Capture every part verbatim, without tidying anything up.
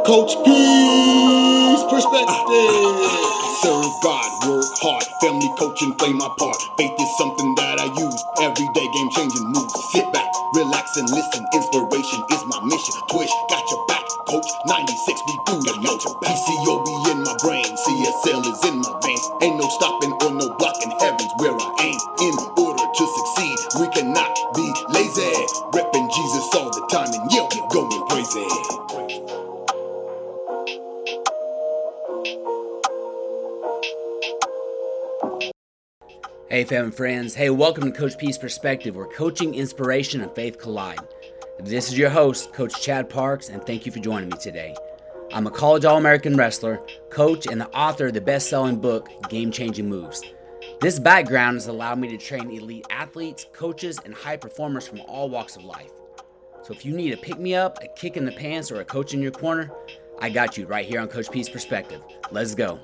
Coach P's perspective. Serve God, work hard, family coaching, play my part. Faith is something that I use every day, game changing moves. Sit back, relax and listen. Inspiration is my mission. Twitch, got your back, coach. ninety-six, we do the yo. P C O B in my brain, C S L is in my veins. Ain't no stopping or no blocking, heaven's where I aim. In order to succeed, we cannot be lazy. Repping Jesus all the time and yeah, we going crazy. Hey fam and friends, hey welcome to Coach P's Perspective, where coaching, inspiration, and faith collide. This is your host, Coach Chad Parks, and thank you for joining me today. I'm a college All-American wrestler, coach, and the author of the best-selling book, Game Changing Moves. This background has allowed me to train elite athletes, coaches, and high performers from all walks of life. So if you need a pick-me-up, a kick in the pants, or a coach in your corner, I got you right here on Coach P's Perspective. Let's go.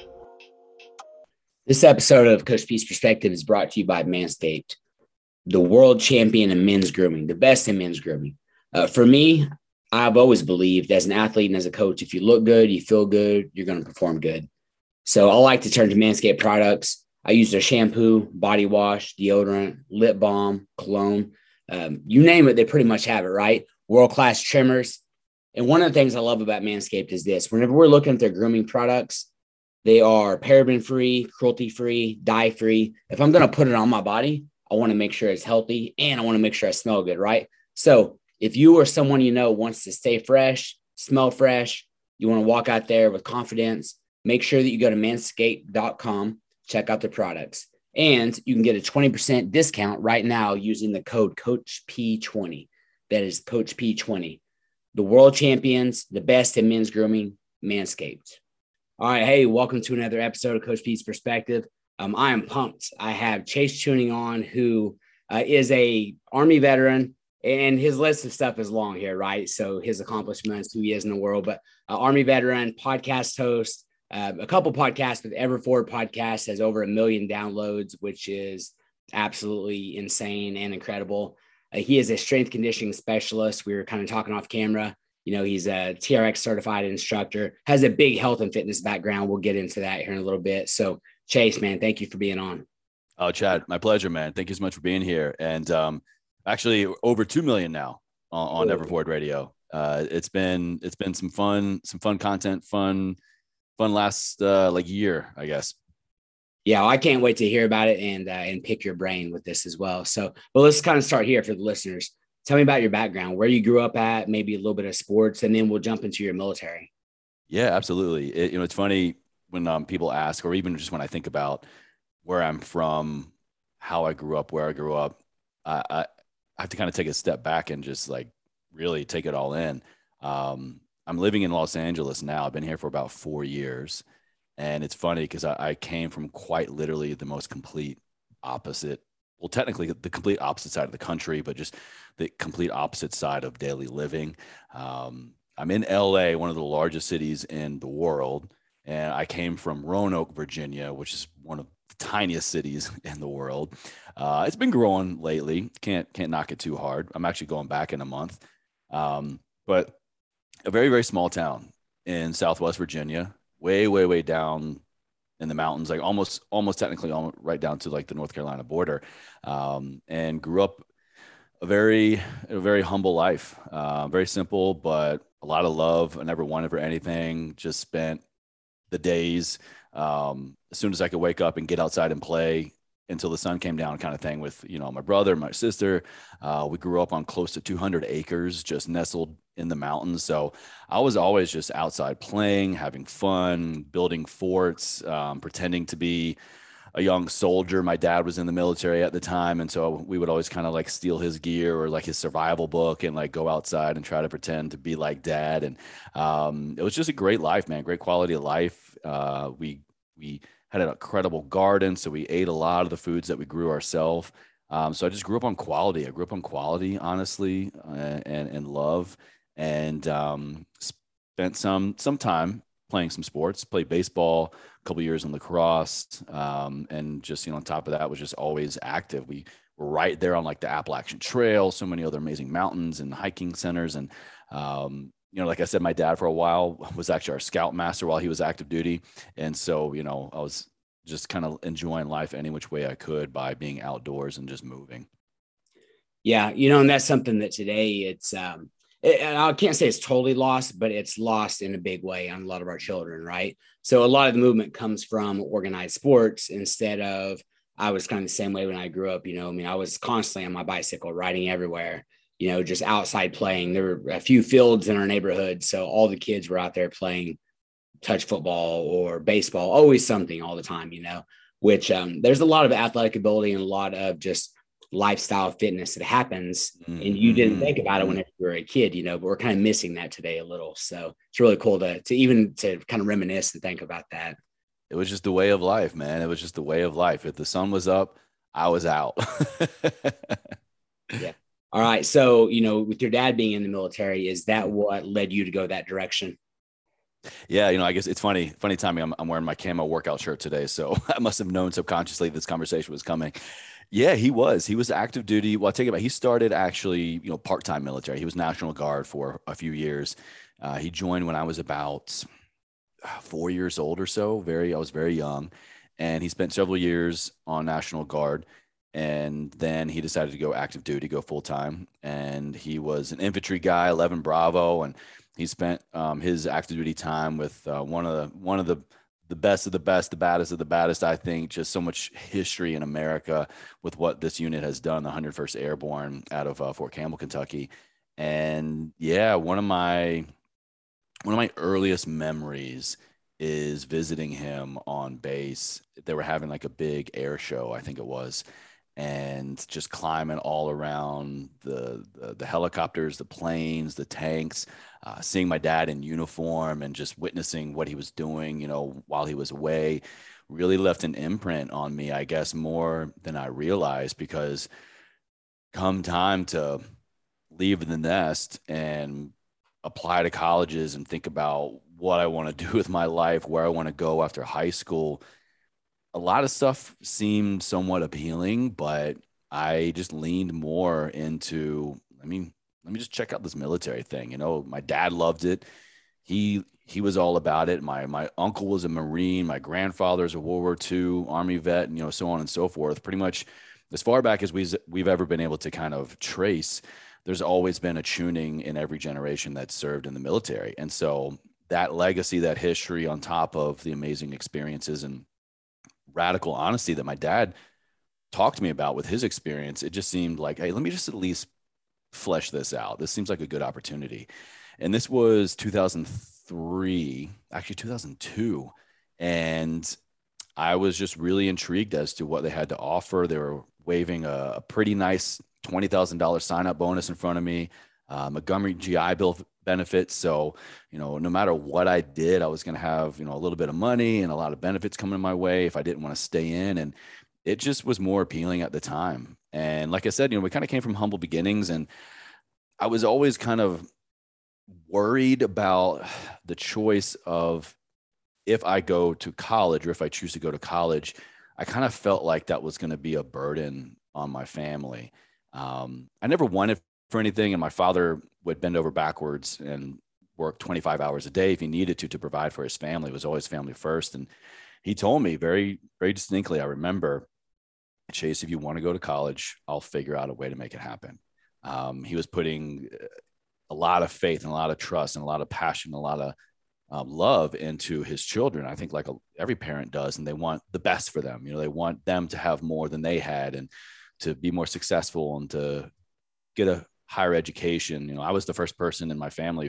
This episode of Coach P's Perspective is brought to you by Manscaped, the world champion in men's grooming, the best in men's grooming. Uh, for me, I've always believed as an athlete and as a coach, if you look good, you feel good, you're going to perform good. So I like to turn to Manscaped products. I use their shampoo, body wash, deodorant, lip balm, cologne. Um, you name it, they pretty much have it, right? World-class trimmers. And one of the things I love about Manscaped is this. Whenever we're looking at their grooming products, they are paraben-free, cruelty-free, dye-free. If I'm going to put it on my body, I want to make sure it's healthy and I want to make sure I smell good, right? So if you or someone you know wants to stay fresh, smell fresh, you want to walk out there with confidence, make sure that you go to manscaped dot com, check out the products. And you can get a twenty percent discount right now using the code Coach P twenty. That is Coach P twenty. The world champions, the best in men's grooming, Manscaped. All right. Hey, welcome to another episode of Coach P's Perspective. Um, I am pumped. I have Chase tuning on, who uh, is a Army veteran, and his list of stuff is long here, right? So his accomplishments, who he is in the world, but uh, Army veteran, podcast host, uh, a couple podcasts with Everforward Podcast has over a million downloads, which is absolutely insane and incredible. Uh, he is a strength conditioning specialist. We were kind of talking off camera. You know, he's a T R X certified instructor, has a big health and fitness background. We'll get into that here in a little bit. So Chase, man, thank you for being on. Oh, Chad, my pleasure, man. Thank you so much for being here. And um, actually over two million now on, on Everforward Radio. Uh, it's been, it's been some fun, some fun content, fun, fun last uh, like year, I guess. Yeah, well, I can't wait to hear about it and, uh, and pick your brain with this as well. So, well, let's kind of start here for the listeners. Tell me about your background, where you grew up at, maybe a little bit of sports, and then we'll jump into your military. Yeah, absolutely. It, you know, it's funny when um, people ask, or even just when I think about where I'm from, how I grew up, where I grew up, I, I have to kind of take a step back and just like really take it all in. Um, I'm living in Los Angeles now. I've been here for about four years. And it's funny because I, I came from quite literally the most complete opposite. Well, technically the complete opposite side of the country, but just the complete opposite side of daily living. Um, I'm in L A, one of the largest cities in the world. And I came from Roanoke, Virginia, which is one of the tiniest cities in the world. Uh, it's been growing lately. Can't, can't knock it too hard. I'm actually going back in a month. Um, but a very, very small town in Southwest Virginia, way, way, way down in the mountains, like almost, almost technically almost right down to like the North Carolina border, um, and grew up a very, a very humble life, uh, very simple, but a lot of love. I never wanted for anything, just spent the days um, as soon as I could wake up and get outside and play until the sun came down, kind of thing with, you know, my brother, my sister. Uh, we grew up on close to two hundred acres, just nestled in the mountains. So I was always just outside playing, having fun, building forts, um, pretending to be a young soldier. My dad was in the military at the time. And so we would always kind of like steal his gear or like his survival book and like go outside and try to pretend to be like dad. And um, it was just a great life, man. Great quality of life. Uh, we, we had an incredible garden. So we ate a lot of the foods that we grew ourselves. Um, so I just grew up on quality. I grew up on quality, honestly, uh, and, and love. And um, spent some some time playing some sports, played baseball, a couple years in lacrosse, um, and just, you know, on top of that was just always active. We were right there on like the Appalachian Trail, so many other amazing mountains and hiking centers. And um, you know, like I said, my dad for a while was actually our scout master while he was active duty. And so, you know, I was just kind of enjoying life any which way I could by being outdoors and just moving. Yeah. You know, and that's something that today it's, um, it, I can't say it's totally lost, but it's lost in a big way on a lot of our children. Right. So a lot of the movement comes from organized sports instead of, I was kind of the same way when I grew up, you know, I mean, I was constantly on my bicycle riding everywhere, you know, just outside playing. There were a few fields in our neighborhood. So all the kids were out there playing touch football or baseball, always something all the time, you know, which um, there's a lot of athletic ability and a lot of just lifestyle fitness that happens. Mm-hmm. And you didn't think about it when you were a kid, you know, but we're kind of missing that today a little. So it's really cool to, to even to kind of reminisce and think about that. It was just the way of life, man. It was just the way of life. If the sun was up, I was out. Yeah. All right. So, you know, with your dad being in the military, is that what led you to go that direction? Yeah. You know, I guess it's funny, funny timing. I'm, I'm wearing my camo workout shirt today. So I must have known subconsciously this conversation was coming. Yeah, he was. He was active duty. Well, I'll take it back. He started actually, you know, part-time military. He was National Guard for a few years. Uh, he joined when I was about four years old or so. Very, I was very young. And he spent several years on National Guard. And then he decided to go active duty, go full time. And he was an infantry guy, eleven Bravo. And he spent um, his active duty time with uh, one of the, one of the, the best of the best, the baddest of the baddest, I think. Just so much history in America with what this unit has done, the one hundred first Airborne out of uh, Fort Campbell, Kentucky. And yeah, one of my, one of my earliest memories is visiting him on base. They were having like a big air show, I think it was, and just climbing all around the, the, the helicopters, the planes, the tanks, uh, seeing my dad in uniform and just witnessing what he was doing, you know, while he was away, really left an imprint on me, I guess, more than I realized, because come time to leave the nest and apply to colleges and think about what I want to do with my life, where I want to go after high school, a lot of stuff seemed somewhat appealing, but I just leaned more into, I mean, let me just check out this military thing. You know, my dad loved it. He, he was all about it. My, my uncle was a Marine. My grandfather's a World War Two Army vet, and, you know, so on and so forth. Pretty much as far back as we've, we've ever been able to kind of trace, there's always been a tuning in every generation that served in the military. And so that legacy, that history on top of the amazing experiences and radical honesty that my dad talked to me about with his experience, it just seemed like, hey, let me just at least flesh this out. This seems like a good opportunity. And this was two thousand three, actually two thousand two. And I was just really intrigued as to what they had to offer. They were waving a, a pretty nice twenty thousand dollars sign-up bonus in front of me, uh, Montgomery G I Bill benefits. So, you know, no matter what I did, I was going to have, you know, a little bit of money and a lot of benefits coming my way if I didn't want to stay in. And it just was more appealing at the time. And like I said, you know, we kind of came from humble beginnings, and I was always kind of worried about the choice of, if I go to college or if I choose to go to college, I kind of felt like that was going to be a burden on my family. Um, I never wanted for anything, and my father would bend over backwards and work twenty-five hours a day if he needed to to provide for his family. It was always family first. And he told me very, very distinctly, I remember, Chase, if you want to go to college, I'll figure out a way to make it happen. Um, he was putting a lot of faith and a lot of trust and a lot of passion, a lot of um, love into his children. I think like a, every parent does, and they want the best for them. You know, they want them to have more than they had and to be more successful and to get a higher education. You know, I was the first person in my family,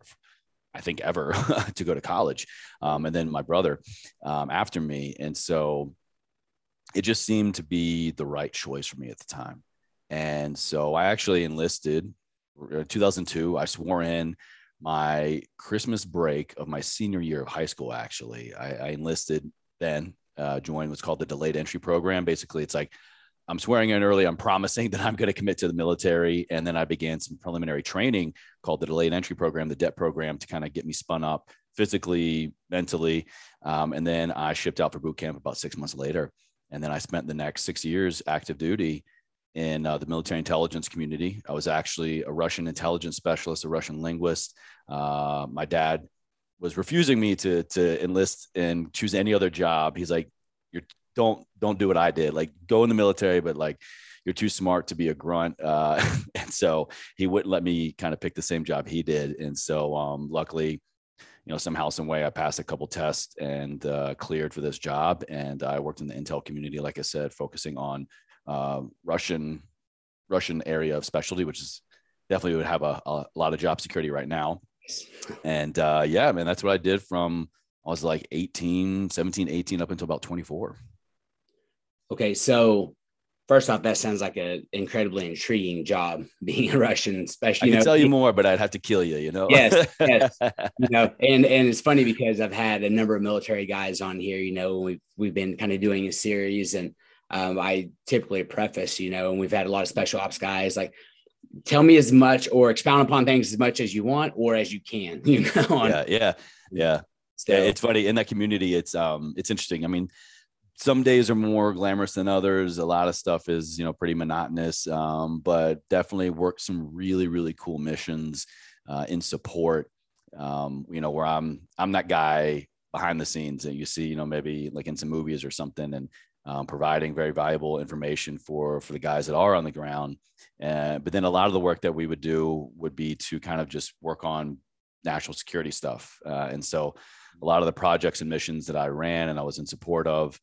I think, ever to go to college. Um, and then my brother um, after me. And so it just seemed to be the right choice for me at the time. And so I actually enlisted in two thousand two. I swore in my Christmas break of my senior year of high school. Actually, I, I enlisted then, uh, joined what's called the delayed entry program. Basically, it's like, I'm swearing in early. I'm promising that I'm going to commit to the military. And then I began some preliminary training called the delayed entry program, the D E P program, to kind of get me spun up physically, mentally. Um, and then I shipped out for boot camp about six months later. And then I spent the next six years active duty. in uh, the military intelligence community. I was actually a Russian intelligence specialist, a Russian linguist. Uh, my dad was refusing me to to enlist and choose any other job. He's like, "You're don't don't do what I did. Like, go in the military, but like, you're too smart to be a grunt." Uh, and so he wouldn't let me kind of pick the same job he did. And so um, luckily, you know, somehow, some way, I passed a couple tests and uh, cleared for this job. And I worked in the intel community, like I said, focusing on uh, Russian Russian area of specialty, which is definitely would have a, a lot of job security right now. And uh, yeah, man, that's what I did from I was like eighteen, seventeen, eighteen up until about twenty-four. Okay, so first off, that sounds like an incredibly intriguing job, being a Russian, especially. I can know, tell you more, but I'd have to kill you, you know? Yes, yes. You know, and, and it's funny because I've had a number of military guys on here, you know, we've, we've been kind of doing a series, and um, I typically preface, you know, and we've had a lot of special ops guys, like, tell me as much or expound upon things as much as you want or as you can, you know? On, yeah, yeah, yeah. so, yeah. It's funny in that community. It's, um, it's interesting. I mean, some days are more glamorous than others. A lot of stuff is, you know, pretty monotonous, um, but definitely worked some really, really cool missions uh, in support. Um, you know, where I'm, I'm that guy behind the scenes that you see, you know, maybe like in some movies or something, and um, providing very valuable information for, for the guys that are on the ground. Uh, but then a lot of the work that we would do would be to kind of just work on national security stuff. Uh, and so a lot of the projects and missions that I ran and I was in support of,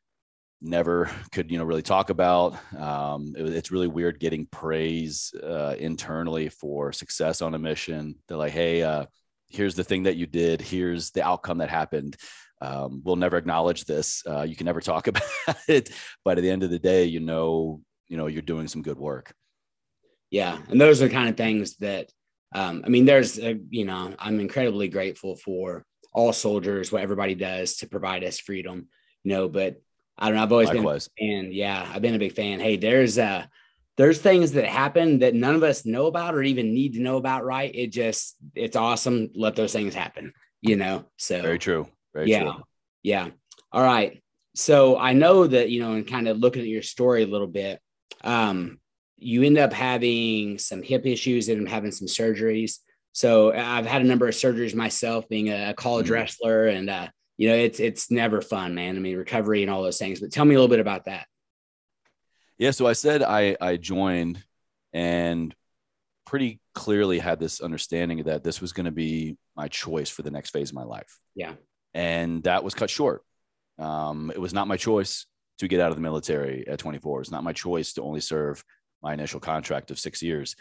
never could, you know, really talk about. Um, it, it's really weird getting praise uh, internally for success on a mission. They're like, hey, uh, here's the thing that you did. Here's the outcome that happened. Um, we'll never acknowledge this. Uh, you can never talk about it. But at the end of the day, you know, you know, you're doing some good work. Yeah. And those are the kind of things that, um, I mean, there's, a, you know, I'm incredibly grateful for all soldiers, what everybody does to provide us freedom, you know, but I don't know. I've always Likewise. been a fan. Yeah, I've been a big fan. Hey, there's uh there's things that happen that none of us know about or even need to know about, right? It just it's awesome. Let those things happen, you know. So very true. Very yeah, true. Yeah. All right. So I know that, you know, and kind of looking at your story a little bit, um, you end up having some hip issues and having some surgeries. So I've had a number of surgeries myself, being a college mm-hmm. wrestler, and uh you know, it's, it's never fun, man. I mean, recovery and all those things, but tell me a little bit about that. Yeah. So I said, I, I joined and pretty clearly had this understanding that this was going to be my choice for the next phase of my life. Yeah. And that was cut short. Um, it was not my choice to get out of the military at twenty-four. It's not my choice to only serve my initial contract of six years.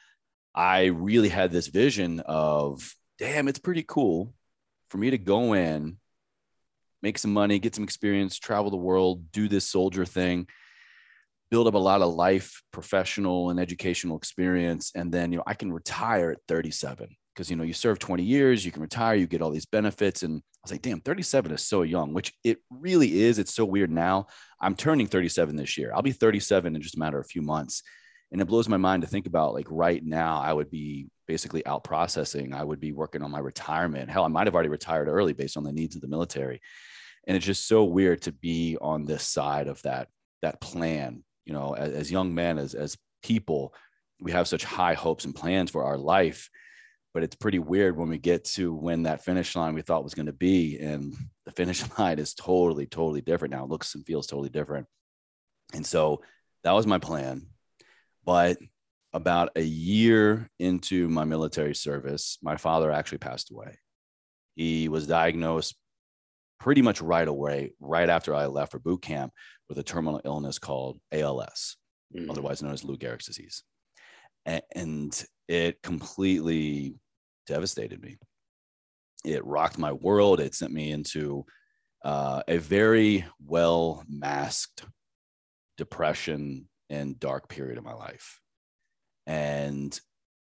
I really had this vision of, damn, it's pretty cool for me to go in, make some money, get some experience, travel the world, do this soldier thing, build up a lot of life, professional and educational experience. And then, you know, I can retire at thirty-seven because, you know, you serve twenty years, you can retire, you get all these benefits. And I was like, damn, thirty-seven is so young, which it really is. It's so weird now. I'm turning thirty-seven this year. I'll be thirty-seven in just a matter of a few months. And it blows my mind to think about, like, right now, I would be basically out processing. I would be working on my retirement. Hell, I might have already retired early based on the needs of the military. And it's just so weird to be on this side of that, that plan. You know, as, as young men, as, as people, we have such high hopes and plans for our life, but it's pretty weird when we get to when that finish line we thought was going to be. And the finish line is totally, totally different now. It looks and feels totally different. And so that was my plan. But about a year into my military service, my father actually passed away. He was diagnosed pretty much right away, right after I left for boot camp, with a terminal illness called A L S, mm-hmm. otherwise known as Lou Gehrig's disease. And it completely devastated me. It rocked my world. It sent me into uh, a very well masked depression and dark period of my life. And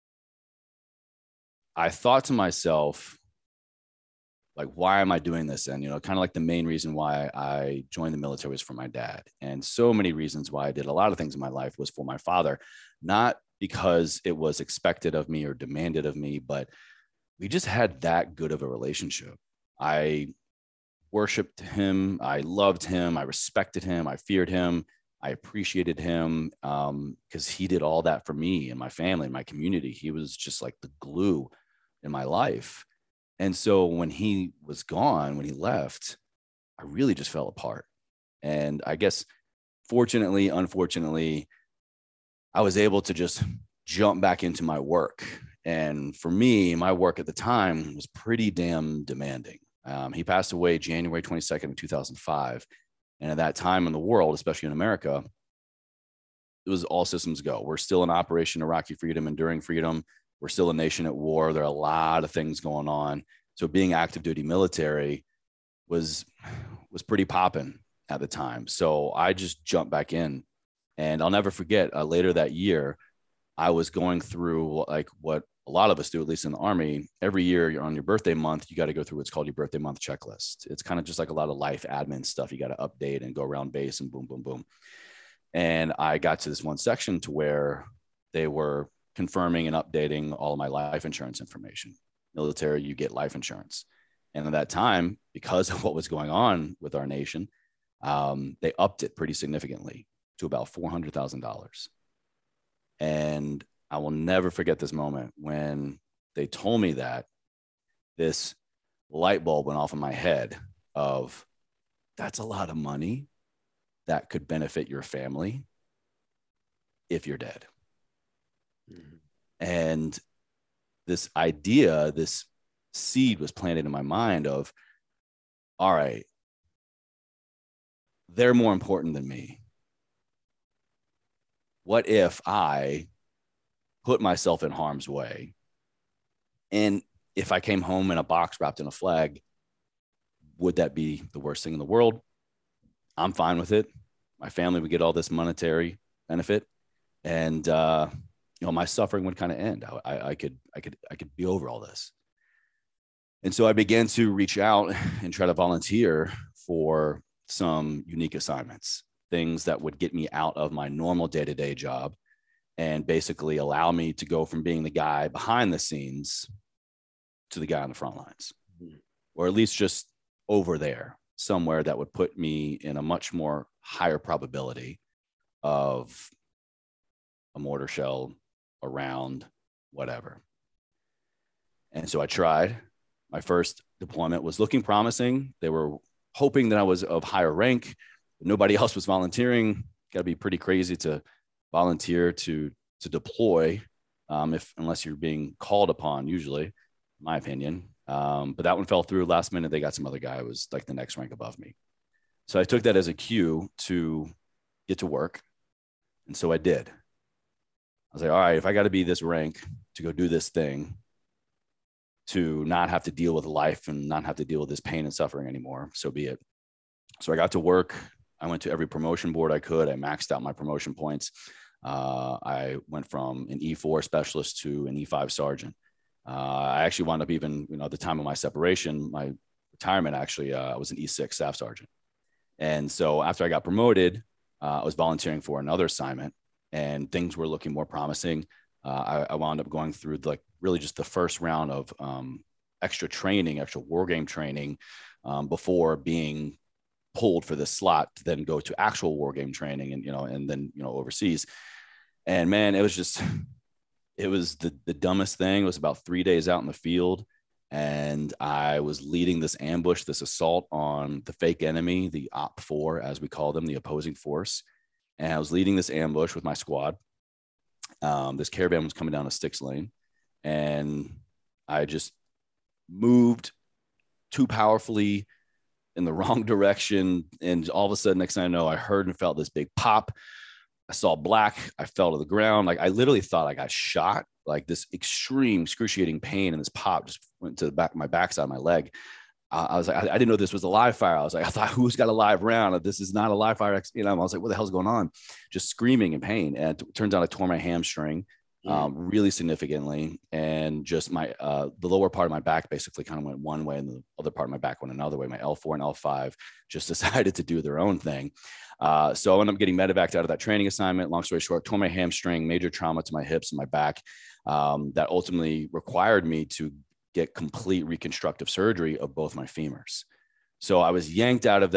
I thought to myself, like, why am I doing this? And, you know, kind of like the main reason why I joined the military was for my dad. And so many reasons why I did a lot of things in my life was for my father, not because it was expected of me or demanded of me, but we just had that good of a relationship. I worshiped him. I loved him. I respected him. I feared him. I appreciated him um, because he did all that for me and my family and my community. He was just like the glue in my life. And so when he was gone, when he left, I really just fell apart. And I guess, fortunately, unfortunately, I was able to just jump back into my work. And for me, my work at the time was pretty damn demanding. Um, he passed away January twenty-second of two thousand five. And at that time in the world, especially in America, it was all systems go. We're still in Operation Iraqi Freedom, Enduring Freedom. We're still a nation at war. There are a lot of things going on. So being active duty military was, was pretty popping at the time. So I just jumped back in. And I'll never forget, uh, later that year, I was going through like what a lot of us do, at least in the Army. Every year you're on your birthday month, you got to go through what's called your birthday month checklist. It's kind of just like a lot of life admin stuff. You got to update and go around base and boom, boom, boom. And I got to this one section to where they were confirming and updating all of my life insurance information. Military, you get life insurance. And at that time, because of what was going on with our nation, um, they upped it pretty significantly to about four hundred thousand dollars. And I will never forget this moment when they told me that. This light bulb went off in my head of, that's a lot of money that could benefit your family if you're dead. Mm-hmm. And this idea, this seed was planted in my mind of, all right, they're more important than me. What if I put myself in harm's way? And if I came home in a box wrapped in a flag, would that be the worst thing in the world? I'm fine with it. My family would get all this monetary benefit, and uh, you know, my suffering would kind of end. I, I, I could, I could, I could be over all this. And so I began to reach out and try to volunteer for some unique assignments, things that would get me out of my normal day-to-day job and basically allow me to go from being the guy behind the scenes to the guy on the front lines, mm-hmm. or at least just over there somewhere that would put me in a much more higher probability of a mortar shell around, whatever. And so I tried. My first deployment was looking promising. They were hoping that I was of higher rank. Nobody else was volunteering. Got to be pretty crazy to volunteer to to deploy, um, if unless you're being called upon, usually, in my opinion. Um, but that one fell through. Last minute, they got some other guy who was like the next rank above me. So I took that as a cue to get to work. And so I did. I was like, all right, if I got to be this rank to go do this thing, to not have to deal with life and not have to deal with this pain and suffering anymore, so be it. So I got to work. I went to every promotion board I could. I maxed out my promotion points. Uh, I went from an E four specialist to an E five sergeant. Uh, I actually wound up even, you know, at the time of my separation, my retirement, actually, uh, I was an E six staff sergeant. And so after I got promoted, uh, I was volunteering for another assignment, and things were looking more promising. Uh, I, I wound up going through like really just the first round of um, extra training, extra war game training, um, before being pulled for this slot to then go to actual war game training, and, you know, and then, you know, overseas. And man, it was just, it was the, the dumbest thing. It was about three days out in the field, and I was leading this ambush, this assault on the fake enemy, the O P four, as we call them, the opposing force. And I was leading this ambush with my squad. Um, this caravan was coming down a six lane, and I just moved too powerfully in the wrong direction. And all of a sudden, next thing I know, I heard and felt this big pop. I saw black. I fell to the ground. Like I literally thought I got shot. Like this extreme excruciating pain, and this pop just went to the back of my backside of my leg. Uh, I was like, I, I didn't know this was a live fire. I was like, I thought, who's got a live round? This is not a live fire. You know, I was like, what the hell's going on? Just screaming in pain. And it turns out I tore my hamstring um, really significantly. And just my, uh, the lower part of my back basically kind of went one way, and the other part of my back went another way. My L four and L five just decided to do their own thing. Uh, so I ended up getting medevaced out of that training assignment. Long story short, tore my hamstring, major trauma to my hips and my back, um, that ultimately required me to get complete reconstructive surgery of both my femurs. So I was yanked out of that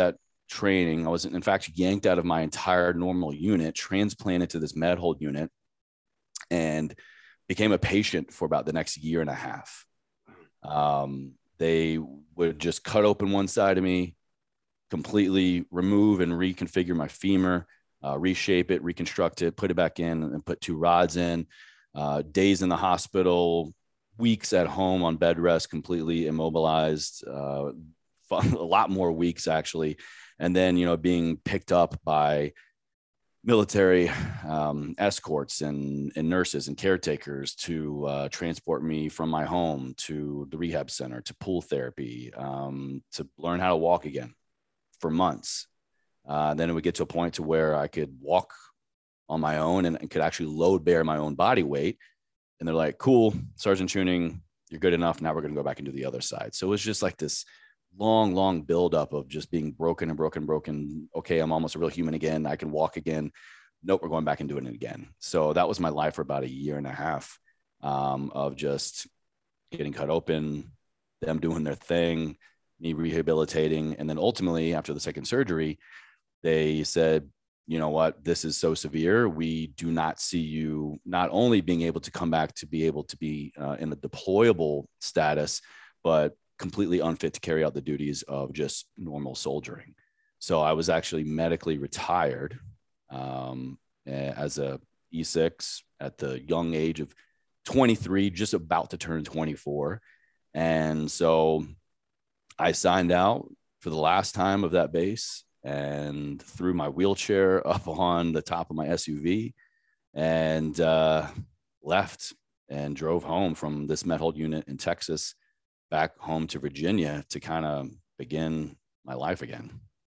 training. I was, in fact, yanked out of my entire normal unit, transplanted to this med hold unit, and became a patient for about the next year and a half. Um, they would just cut open one side of me, completely remove and reconfigure my femur, uh, reshape it, reconstruct it, put it back in, and put two rods in. Uh, days in the hospital, weeks at home on bed rest, completely immobilized, uh, fun, a lot more weeks actually. And then, you know, being picked up by military um, escorts and, and nurses and caretakers to uh, transport me from my home to the rehab center, to pool therapy, um, to learn how to walk again for months. Uh, then it would get to a point to where I could walk on my own and, and could actually load bear my own body weight. And they're like, cool, Sergeant Tuning, you're good enough. Now we're going to go back and do the other side. So it was just like this long, long buildup of just being broken and broken, broken. Okay, I'm almost a real human again. I can walk again. Nope, we're going back and doing it again. So that was my life for about a year and a half um, of just getting cut open, them doing their thing, me rehabilitating. And then ultimately, after the second surgery, they said, you know what, this is so severe. We do not see you not only being able to come back to be able to be uh, in a deployable status, but completely unfit to carry out the duties of just normal soldiering. So I was actually medically retired um, as a E six at the young age of twenty-three, just about to turn twenty-four. And so I signed out for the last time of that base and threw my wheelchair up on the top of my S U V and uh, left and drove home from this med hold unit in Texas back home to Virginia to kind of begin my life again.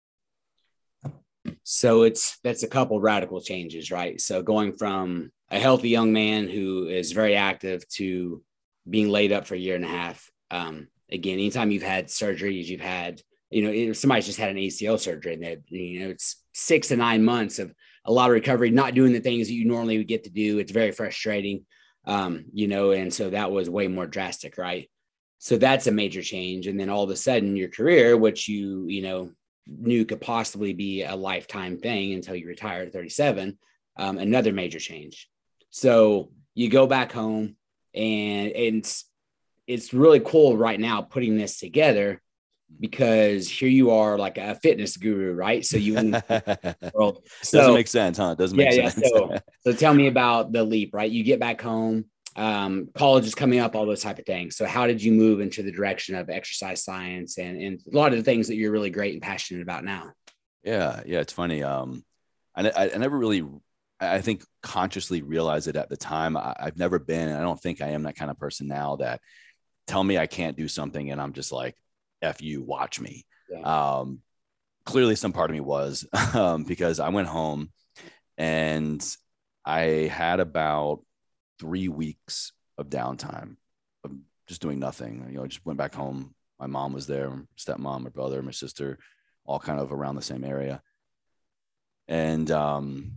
So it's, that's a couple radical changes, right? So going from a healthy young man who is very active to being laid up for a year and a half. Um, again, anytime you've had surgeries, you've had, you know, if somebody's just had an A C L surgery and that, you know, it's six to nine months of a lot of recovery, not doing the things that you normally would get to do. It's very frustrating, um, you know, and so that was way more drastic, right? So that's a major change. And then all of a sudden your career, which you, you know, knew could possibly be a lifetime thing until you retire at thirty-seven, um, another major change. So you go back home and, and it's, it's really cool right now putting this together because here you are like a fitness guru, right? So you world. So, doesn't make sense, huh? It doesn't make yeah, sense. Yeah. So, so tell me about the leap, right? You get back home, um, college is coming up, all those type of things. So how did you move into the direction of exercise science and, and a lot of the things that you're really great and passionate about now? Yeah. Yeah. It's funny. Um, I, I, I never really, I think consciously realized it at the time. I, I've never been, and I don't think I am that kind of person now that tell me I can't do something and I'm just like, F you, watch me. Yeah. Um, clearly some part of me was, um, because I went home and I had about three weeks of downtime of just doing nothing. You know, I just went back home. My mom was there, my stepmom, my brother, my sister, all kind of around the same area. And, um,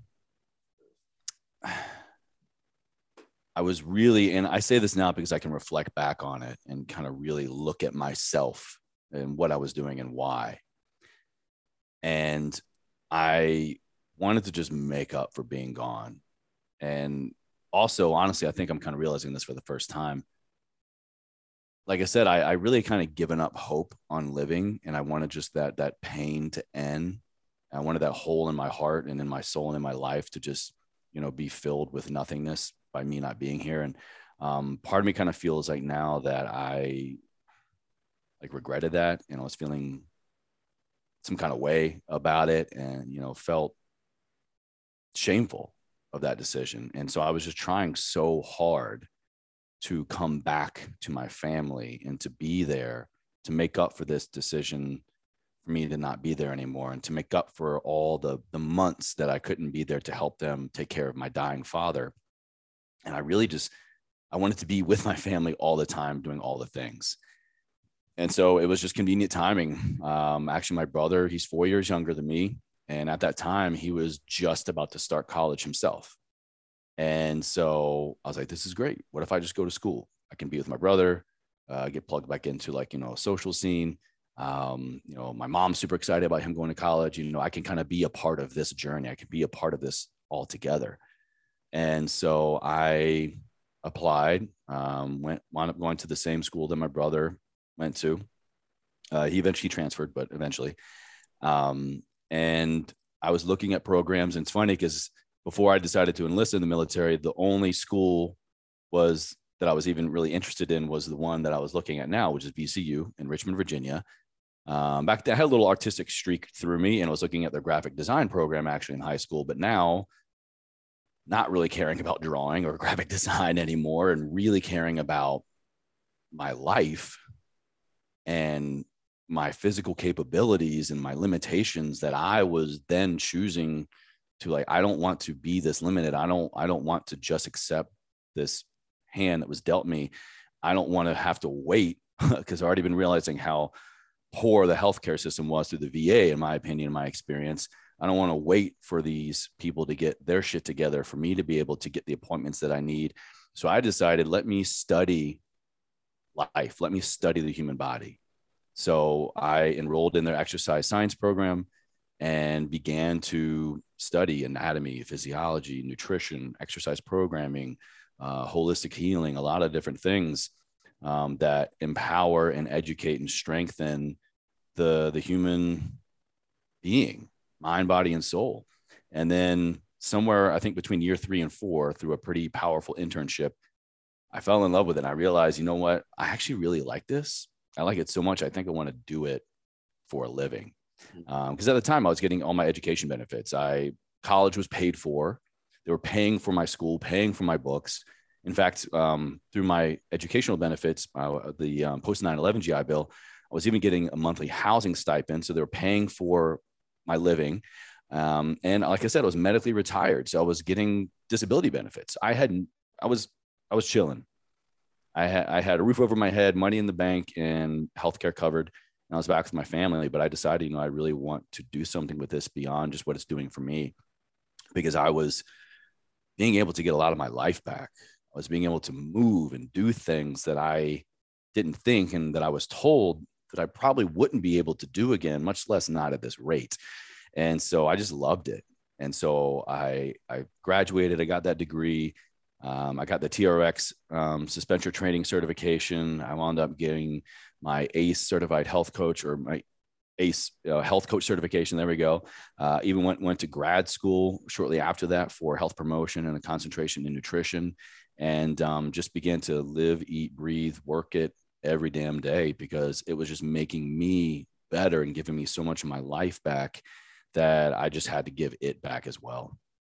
I was really, and I say this now because I can reflect back on it and kind of really look at myself and what I was doing and why. And I wanted to just make up for being gone. And also, honestly, I think I'm kind of realizing this for the first time. Like I said, I, I really kind of given up hope on living, and I wanted just that, that pain to end. I wanted that hole in my heart and in my soul and in my life to just, you know, be filled with nothingness by me not being here. And um, part of me kind of feels like now that I like regretted that, and I was feeling some kind of way about it and, you know, felt shameful of that decision. And so I was just trying so hard to come back to my family and to be there to make up for this decision for me to not be there anymore, and to make up for all the, the months that I couldn't be there to help them take care of my dying father. And I really just, I wanted to be with my family all the time, doing all the things. And so it was just convenient timing. Um, actually, my brother, he's four years younger than me. And at that time, he was just about to start college himself. And so I was like, this is great. What if I just go to school? I can be with my brother, uh, get plugged back into like, you know, a social scene. Um, you know, my mom's super excited about him going to college. You know, I can kind of be a part of this journey. I can be a part of this all together. And so I applied, um, went, wound up going to the same school that my brother went to. Uh, he eventually transferred, but eventually. Um, and I was looking at programs, and it's funny because before I decided to enlist in the military, the only school was that I was even really interested in was the one that I was looking at now, which is V C U in Richmond, Virginia. Um, back then I had a little artistic streak through me, and I was looking at their graphic design program actually in high school, but now not really caring about drawing or graphic design anymore, and really caring about my life and my physical capabilities and my limitations that I was then choosing to, like, I don't want to be this limited. I don't, I don't want to just accept this hand that was dealt me. I don't want to have to wait, because I've already been realizing how poor the healthcare system was through the V A, in my opinion, in my experience. I don't want to wait for these people to get their shit together for me to be able to get the appointments that I need. So I decided, let me study life. Let me study the human body. So I enrolled in their exercise science program and began to study anatomy, physiology, nutrition, exercise programming, uh, holistic healing, a lot of different things um, that empower and educate and strengthen the, the human being, mind, body, and soul. And then somewhere, I think between year three and four, through a pretty powerful internship, I fell in love with it. And I realized, you know what? I actually really like this. I like it so much. I think I want to do it for a living. Um, because at the time I was getting all my education benefits. I college was paid for. They were paying for my school, paying for my books. In fact, um, through my educational benefits, uh, the um, post nine eleven G I Bill, I was even getting a monthly housing stipend. So they were paying for my living. Um, and like I said, I was medically retired. So I was getting disability benefits. I had, I was, I was chilling. I had, I had a roof over my head, money in the bank, and healthcare covered. And I was back with my family, but I decided, you know, I really want to do something with this beyond just what it's doing for me, because I was being able to get a lot of my life back. I was being able to move and do things that I didn't think, and that I was told that I probably wouldn't be able to do again, much less not at this rate. And so I just loved it. And so I, I graduated, I got that degree. Um, I got the T R X um, suspension training certification. I wound up getting my A C E certified health coach, or my A C E uh, health coach certification. There we go. Uh, even went, went to grad school shortly after that for health promotion and a concentration in nutrition, and um, just began to live, eat, breathe, work it every damn day, because it was just making me better and giving me so much of my life back that I just had to give it back as well.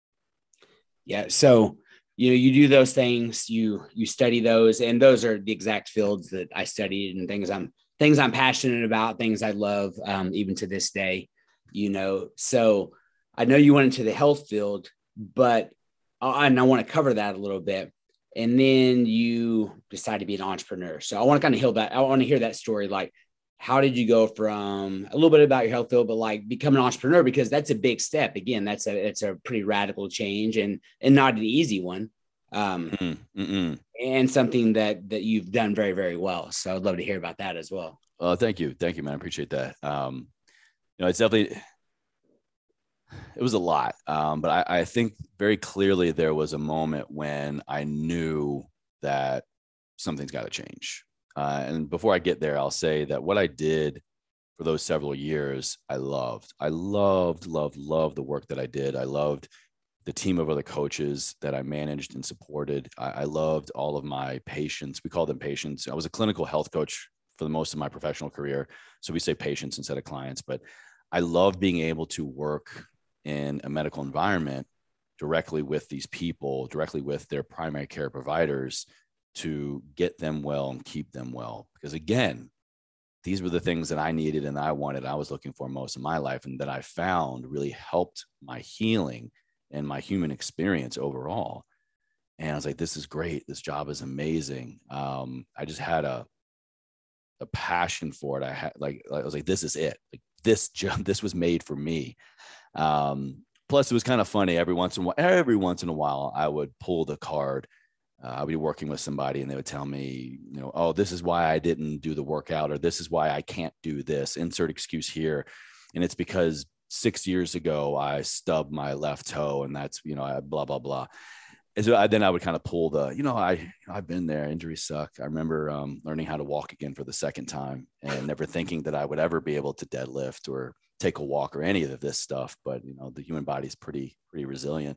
Yeah. So, you know, you do those things, you, you study those, and those are the exact fields that I studied, and things I'm, things I'm passionate about, things I love, um, even to this day, you know. So I know you went into the health field, but I, and I want to cover that a little bit. And then you decide to be an entrepreneur. So I want to kind of hear that. I want to hear that story. Like, how did you go from a little bit about your health field, but like become an entrepreneur? Because that's a big step. Again, that's a, it's a pretty radical change, and, and not an easy one. Um, Mm-mm. And something that, that you've done very, very well. So I'd love to hear about that as well. Uh, thank you. Thank you, man. I appreciate that. Um, you know, it's definitely, it was a lot. Um, but I, I think very clearly there was a moment when I knew that something's got to change. Uh, and before I get there, I'll say that what I did for those several years, I loved. I loved, loved, loved the work that I did. I loved the team of other coaches that I managed and supported. I, I loved all of my patients. We call them patients. I was a clinical health coach for the most of my professional career, so we say patients instead of clients. But I love being able to work in a medical environment directly with these people, directly with their primary care providers, to get them well and keep them well. Because again, these were the things that I needed and I wanted, I was looking for most of my life, and that I found really helped my healing and my human experience overall. And I was like, this is great. This job is amazing. Um, I just had a, a passion for it. I had like, I was like, this is it. Like this job, this was made for me. Um, plus it was kind of funny. Every once in a while, every once in a while, I would pull the card. uh, I would be working with somebody and they would tell me, you know, oh, this is why I didn't do the workout, or this is why I can't do this, insert excuse here. And it's because six years ago, I stubbed my left toe and that's, you know, I blah, blah, blah. And so I, then I would kind of pull the, you know, I, I've been there, injuries suck. I remember um, learning how to walk again for the second time and never thinking that I would ever be able to deadlift or take a walk or any of this stuff. But, you know, the human body is pretty, pretty resilient.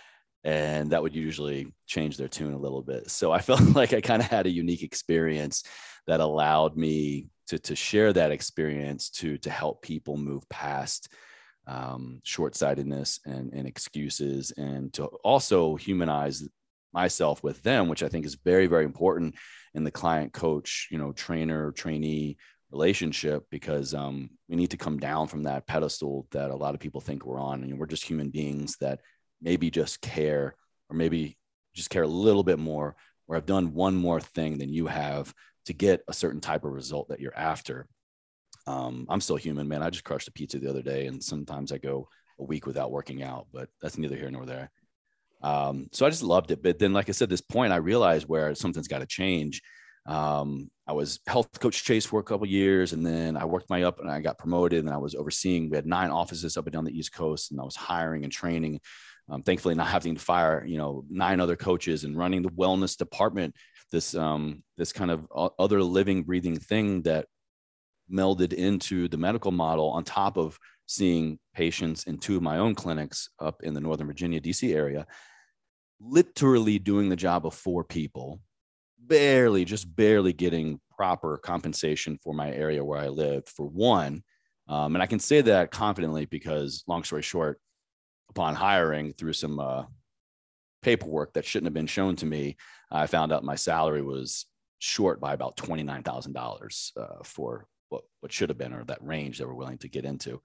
And that would usually change their tune a little bit. So I felt like I kind of had a unique experience that allowed me to, to share that experience to, to help people move past um, short-sightedness and, and excuses, and to also humanize myself with them, which I think is very, very important in the client coach, you know, trainer, trainee relationship, because um, we need to come down from that pedestal that a lot of people think we're on. And we're just human beings that maybe just care, or maybe just care a little bit more, or have done one more thing than you have to get a certain type of result that you're after. Um, I'm still human, man. I just crushed a pizza the other day, and sometimes I go a week without working out, but that's neither here nor there. Um, so I just loved it. But then, like I said, this point, I realized where something's got to change. Um, I was health coach Chase for a couple of years, and then I worked my up and I got promoted, and I was overseeing, we had nine offices up and down the East Coast, and I was hiring and training. Um, thankfully not having to fire, you know, nine other coaches, and running the wellness department, this, um, this kind of other living, breathing thing that melded into the medical model, on top of seeing patients in two of my own clinics up in the Northern Virginia, D C area, literally doing the job of four people, barely, just barely getting proper compensation for my area where I lived, for one. Um, and I can say that confidently because, long story short, upon hiring, through some uh, paperwork that shouldn't have been shown to me, I found out my salary was short by about twenty-nine thousand dollars uh, for what, what should have been, or that range that we're willing to get into.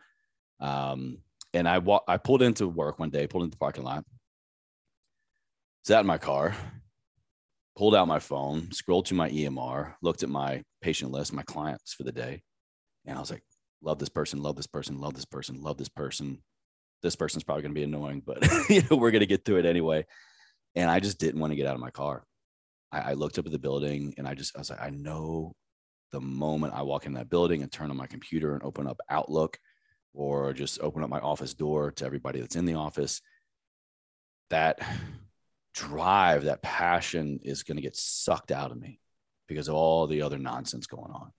Um, and I, wa- I pulled into work one day, pulled into the parking lot, sat in my car, pulled out my phone, scrolled to my E M R, looked at my patient list, my clients for the day. And I was like, love this person, love this person, love this person, love this person. This person's probably going to be annoying, but you know, we're going to get through it anyway. And I just didn't want to get out of my car. I, I looked up at the building, and I just, I was like, I know the moment I walk in that building and turn on my computer and open up Outlook, or just open up my office door to everybody that's in the office, that drive, that passion is going to get sucked out of me because of all the other nonsense going on.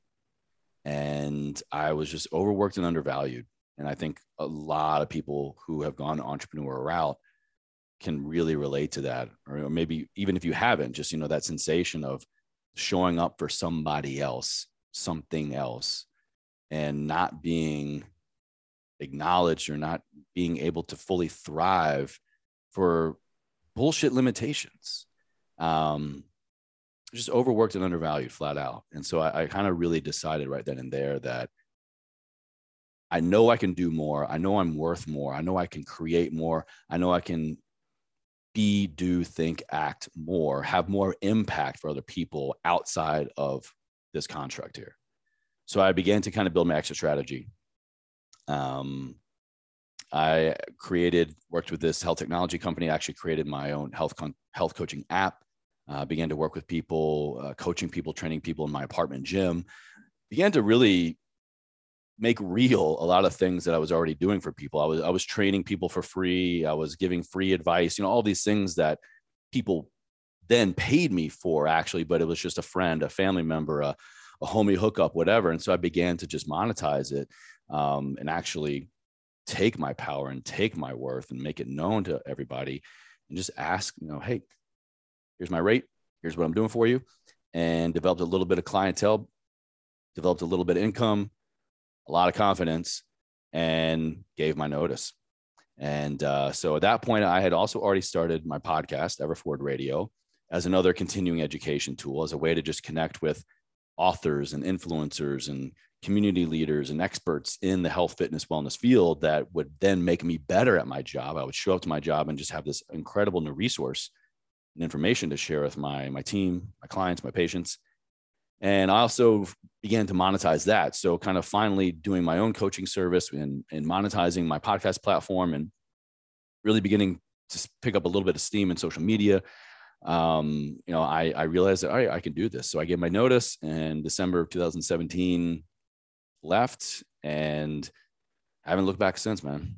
And I was just overworked and undervalued. And I think a lot of people who have gone the entrepreneur route can really relate to that. Or maybe even if you haven't, just, you know, that sensation of showing up for somebody else, something else, and not being acknowledged, or not being able to fully thrive for bullshit limitations. Um, just overworked and undervalued, flat out. And so I, I kind of really decided right then and there that I know I can do more. I know I'm worth more. I know I can create more. I know I can be, do, think, act more, have more impact for other people outside of this construct here. So I began to kind of build my exit strategy. Um, I created, worked with this health technology company, actually created my own health con- health coaching app, uh, began to work with people, uh, coaching people, training people in my apartment gym, began to really make real a lot of things that I was already doing for people. I was, I was training people for free. I was giving free advice, you know, all these things that people then paid me for, actually, but it was just a friend, a family member, a, a homie hookup, whatever. And so I began to just monetize it, um, and actually take my power and take my worth and make it known to everybody, and just ask, you know, hey, here's my rate. Here's what I'm doing for you. And developed a little bit of clientele, developed a little bit of income, a lot of confidence, and gave my notice. And uh, so at that point, I had also already started my podcast, Everforward Radio, as another continuing education tool, as a way to just connect with authors and influencers and community leaders and experts in the health, fitness, wellness field that would then make me better at my job. I would show up to my job and just have this incredible new resource and information to share with my, my team, my clients, my patients. And I also began to monetize that. So kind of finally doing my own coaching service and, and monetizing my podcast platform, and really beginning to pick up a little bit of steam in social media. um, you know, I, I realized that, all right, I can do this. So I gave my notice in December of two thousand seventeen, left, and I haven't looked back since, man.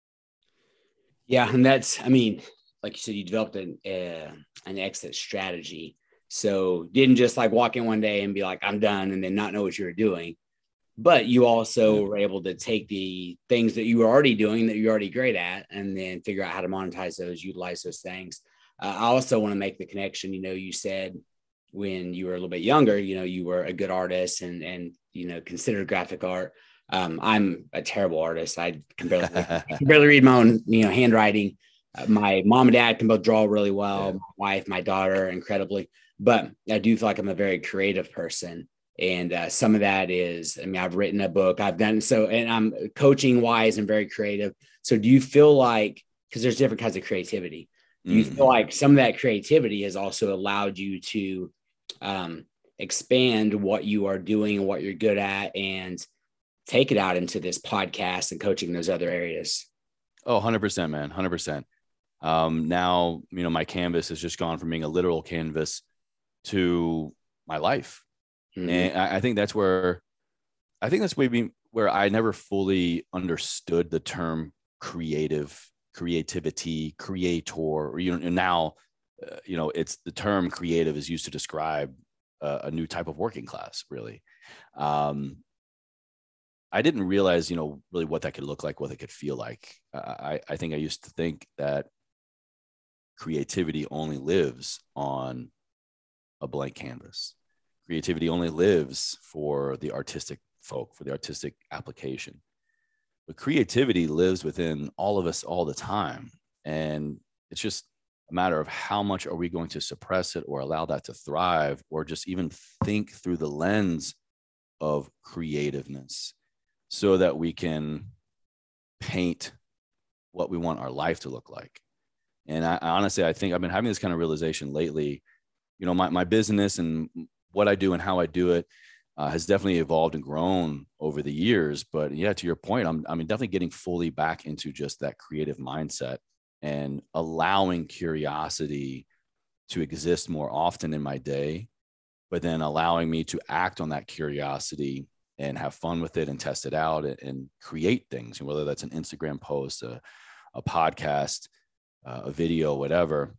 Yeah. And that's, I mean, like you said, you developed an, uh, an exit strategy. So didn't just like walk in one day and be like, I'm done, and then not know what you were doing. But you also were able to take the things that you were already doing that you're already great at, and then figure out how to monetize those, utilize those things. Uh, I also want to make the connection. You know, you said when you were a little bit younger, you know, you were a good artist and, and, you know, considered graphic art. Um, I'm a terrible artist. I can barely, I can barely read my own, you know, handwriting. Uh, my mom and dad can both draw really well. Yeah. My wife, my daughter, incredibly. But I do feel like I'm a very creative person. And uh, some of that is, I mean, I've written a book, I've done so, and I'm coaching wise and very creative. So do you feel like, because there's different kinds of creativity, do you mm. feel like some of that creativity has also allowed you to um, expand what you are doing, what you're good at, and take it out into this podcast and coaching those other areas? Oh, one hundred percent, man. one hundred percent. Um, now, you know, my canvas has just gone from being a literal canvas to my life. Mm-hmm. And I, I think that's where, I think that's maybe where I never fully understood the term creative, creativity, creator, or, you know, now, uh, you know, it's the term creative is used to describe uh, a new type of working class, really. Um, I didn't realize, you know, really what that could look like, what it could feel like. Uh, I, I think I used to think that creativity only lives on a blank canvas. Creativity only lives for the artistic folk, for the artistic application. But creativity lives within all of us all the time. And it's just a matter of how much are we going to suppress it or allow that to thrive, or just even think through the lens of creativeness so that we can paint what we want our life to look like. And I, I honestly, I think I've been having this kind of realization lately. You know, my, my business and what I do and how I do it uh, has definitely evolved and grown over the years. But yeah, to your point, I'm, I mean, definitely getting fully back into just that creative mindset and allowing curiosity to exist more often in my day, but then allowing me to act on that curiosity and have fun with it and test it out and, and create things, whether that's an Instagram post, a, a podcast, uh, a video, whatever.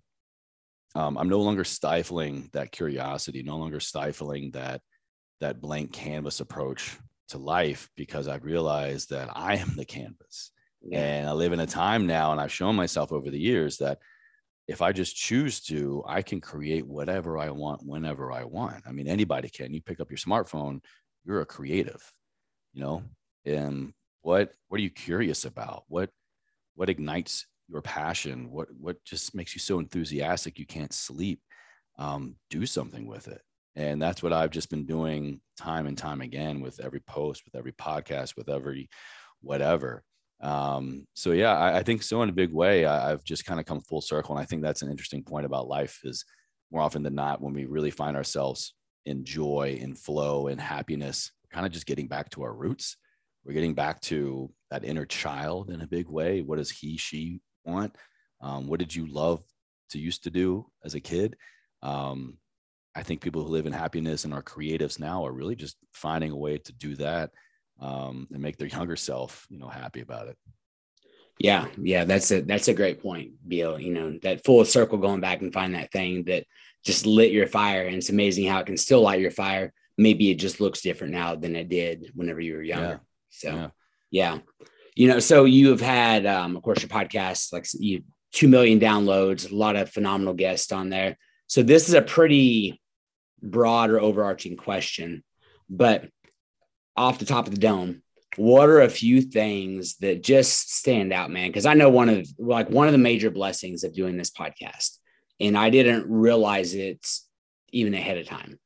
Um, I'm no longer stifling that curiosity, no longer stifling that, that blank canvas approach to life, because I've realized that I am the canvas. Yeah. And I live in a time now, and I've shown myself over the years that if I just choose to, I can create whatever I want, whenever I want. I mean, anybody can. You pick up your smartphone, you're a creative, you know, and what, what are you curious about? What, what ignites your passion? What, what just makes you so enthusiastic you can't sleep? Um, do something with it. And that's what I've just been doing time and time again with every post, with every podcast, with every whatever. Um, so yeah, I, I think so in a big way. I, I've just kind of come full circle. And I think that's an interesting point about life is more often than not, when we really find ourselves in joy, in flow, in happiness, kind of just getting back to our roots. We're getting back to that inner child in a big way. What does he, she want? Um, what did you love to used to do as a kid? Um, I think people who live in happiness and are creatives now are really just finding a way to do that um, and make their younger self, you know, happy about it. Yeah. Yeah. That's a, that's a great point, Beal. You know, that full circle, going back and find that thing that just lit your fire. And it's amazing how it can still light your fire. Maybe it just looks different now than it did whenever you were younger. Yeah. So, yeah. yeah. You know, so you have had, um, of course, your podcast, like you, two million downloads, a lot of phenomenal guests on there. So this is a pretty broad or overarching question, but off the top of the dome, what are a few things that just stand out, man? Because I know one of like one of the major blessings of doing this podcast, and I didn't realize it even ahead of time.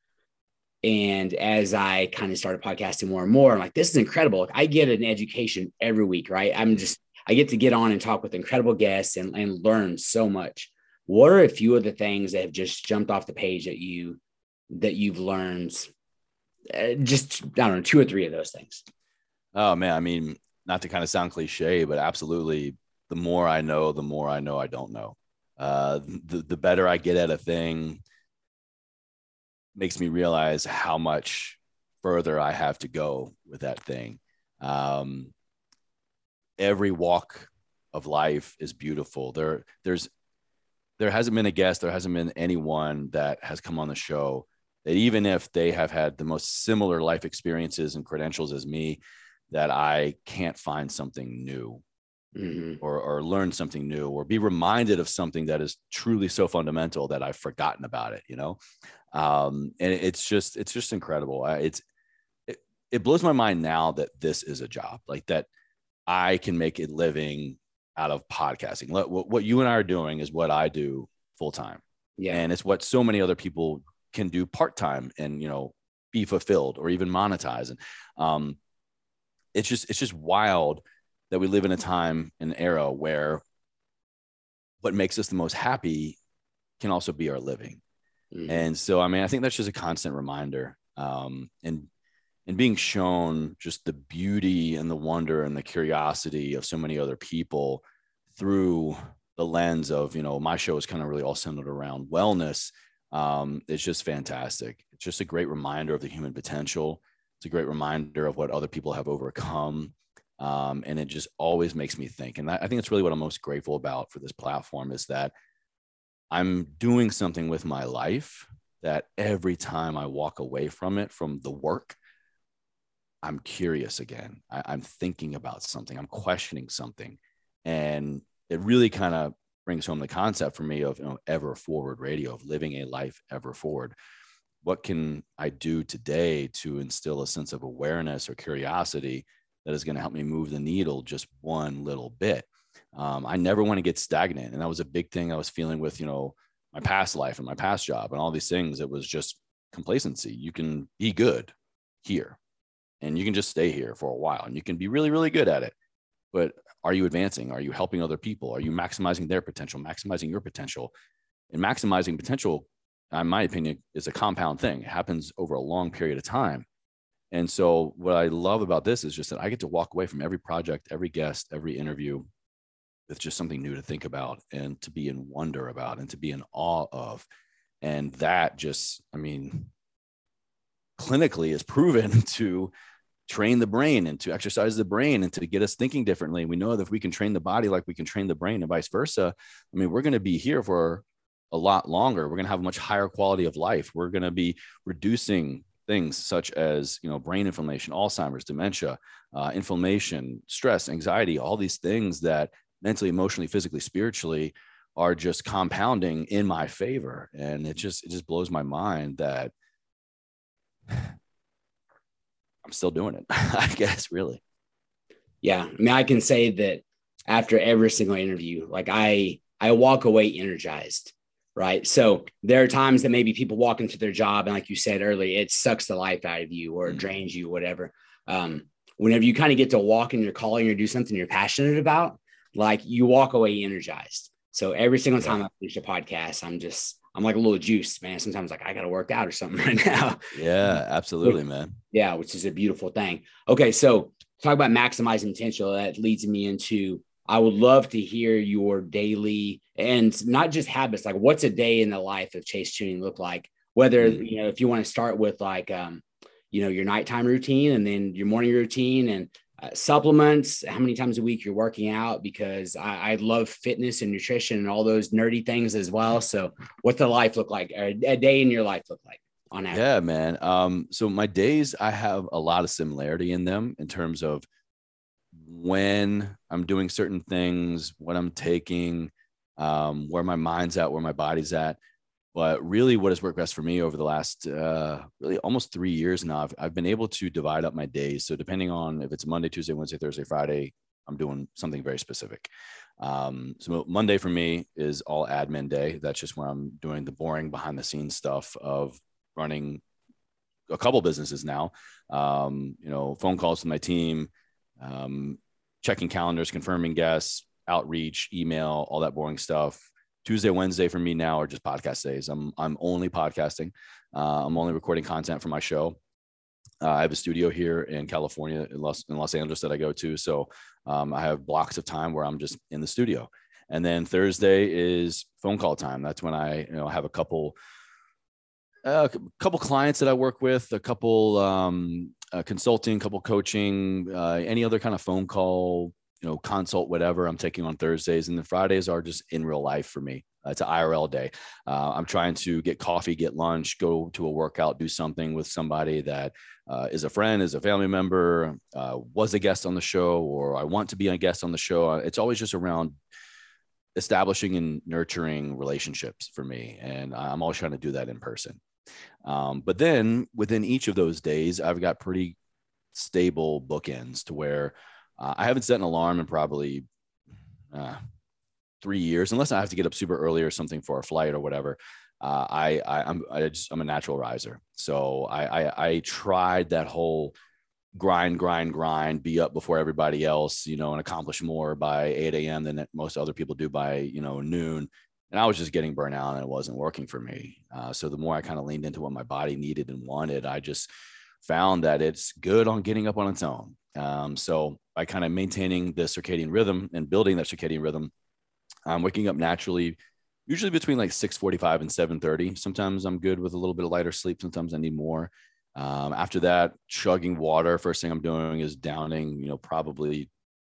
And as I kind of started podcasting more and more, I'm like, this is incredible. Like, I get an education every week, right? I'm just, I get to get on and talk with incredible guests and, and learn so much. What are a few of the things that have just jumped off the page that you, that you've learned? Uh, just, I don't know, two or three of those things. Oh man. I mean, not to kind of sound cliche, but absolutely. The more I know, the more I know I don't know. Uh, the, the better I get at a thing makes me realize how much further I have to go with that thing. Um, every walk of life is beautiful. There, there's, there hasn't been a guest, there hasn't been anyone that has come on the show that even if they have had the most similar life experiences and credentials as me, that I can't find something new mm-hmm. or, or learn something new or be reminded of something that is truly so fundamental that I've forgotten about it, you know? Um, and it's just, it's just incredible. It's, it, it blows my mind now that this is a job, like that I can make a living out of podcasting. What, what you and I are doing is what I do full time. Yeah. And it's what so many other people can do part-time and, you know, be fulfilled or even monetize. And, um, it's just, it's just wild that we live in a time, an era where what makes us the most happy can also be our living. Mm-hmm. And so, I mean, I think that's just a constant reminder, um, and, and being shown just the beauty and the wonder and the curiosity of so many other people through the lens of, you know, my show is kind of really all centered around wellness. Um, it's just fantastic. It's just a great reminder of the human potential. It's a great reminder of what other people have overcome. Um, and it just always makes me think. And I, I think it's really what I'm most grateful about for this platform is that I'm doing something with my life that every time I walk away from it, from the work, I'm curious again. I, I'm thinking about something. I'm questioning something. And it really kind of brings home the concept for me of, you know, ever forward radio, of living a life ever forward. What can I do today to instill a sense of awareness or curiosity that is going to help me move the needle just one little bit? Um, I never want to get stagnant. And that was a big thing I was feeling with, you know, my past life and my past job and all these things. It was just complacency. You can be good here and you can just stay here for a while and you can be really, really good at it. But are you advancing? Are you helping other people? Are you maximizing their potential, maximizing your potential? And maximizing potential, in my opinion, is a compound thing. It happens over a long period of time. And so what I love about this is just that I get to walk away from every project, every guest, every interview with just something new to think about and to be in wonder about and to be in awe of. And that just, I mean, clinically is proven to train the brain and to exercise the brain and to get us thinking differently. We know that if we can train the body like we can train the brain and vice versa, I mean, we're going to be here for a lot longer. We're going to have a much higher quality of life. We're going to be reducing things such as, you know, brain inflammation, Alzheimer's, dementia, uh, inflammation, stress, anxiety, all these things that mentally, emotionally, physically, spiritually are just compounding in my favor. And it just, it just blows my mind that I'm still doing it, I guess, really. Yeah. I mean, I can say that after every single interview, like I, I walk away energized, right? So there are times that maybe people walk into their job and like you said earlier, it sucks the life out of you or it drains you, whatever. Um, whenever you kind of get to walk in your calling or do something you're passionate about, like you walk away energized. So every single time yeah. I finish a podcast, I'm just, I'm like a little juice, man. Sometimes like I got to work out or something right now. Yeah, absolutely, man. Yeah. Which is a beautiful thing. Okay. So talk about maximizing potential. That leads me into, I would love to hear your daily and not just habits. Like what's a day in the life of Chase Tuning look like? Whether, mm-hmm. you know, if you want to start with like, um, you know, your nighttime routine and then your morning routine and uh, supplements, how many times a week you're working out, because I, I love fitness and nutrition and all those nerdy things as well. So what's the life look like, or a day in your life look like on average? Yeah, man. Um, so my days, I have a lot of similarity in them in terms of when I'm doing certain things, what I'm taking, um, where my mind's at, where my body's at. But really what has worked best for me over the last uh, really almost three years now, I've, I've been able to divide up my days. So depending on if it's Monday, Tuesday, Wednesday, Thursday, Friday, I'm doing something very specific. Um, so Monday for me is all admin day. That's just where I'm doing the boring behind the scenes stuff of running a couple businesses now, um, you know, phone calls to my team, um, checking calendars, confirming guests, outreach, email, all that boring stuff. Tuesday, Wednesday for me now are just podcast days. I'm I'm only podcasting. Uh, I'm only recording content for my show. Uh, I have a studio here in California, in Los, in Los Angeles that I go to. So um, I have blocks of time where I'm just in the studio. And then Thursday is phone call time. That's when I, you know, have a couple, uh, a couple clients that I work with, a couple um, uh, consulting, couple coaching, uh, any other kind of phone call, you know, consult, whatever I'm taking on Thursdays. And the Fridays are just in real life for me. Uh, it's an I R L day. Uh, I'm trying to get coffee, get lunch, go to a workout, do something with somebody that uh, is a friend, is a family member, uh, was a guest on the show, or I want to be a guest on the show. It's always just around establishing and nurturing relationships for me. And I'm always trying to do that in person. Um, but then within each of those days, I've got pretty stable bookends to where uh, I haven't set an alarm in probably uh, three years, unless I have to get up super early or something for a flight or whatever. Uh, I, I, I'm, I just, I'm a natural riser. So I, I, I tried that whole grind, grind, grind, be up before everybody else, you know, and accomplish more by eight a.m. than most other people do by, you know, noon. And I was just getting burnt out and it wasn't working for me. Uh, so the more I kind of leaned into what my body needed and wanted, I just found that it's good on getting up on its own. Um, so by kind of maintaining the circadian rhythm and building that circadian rhythm, I'm waking up naturally, usually between like six forty-five and seven thirty. Sometimes I'm good with a little bit of lighter sleep. Sometimes I need more. Um, after that, chugging water. First thing I'm doing is downing, you know, probably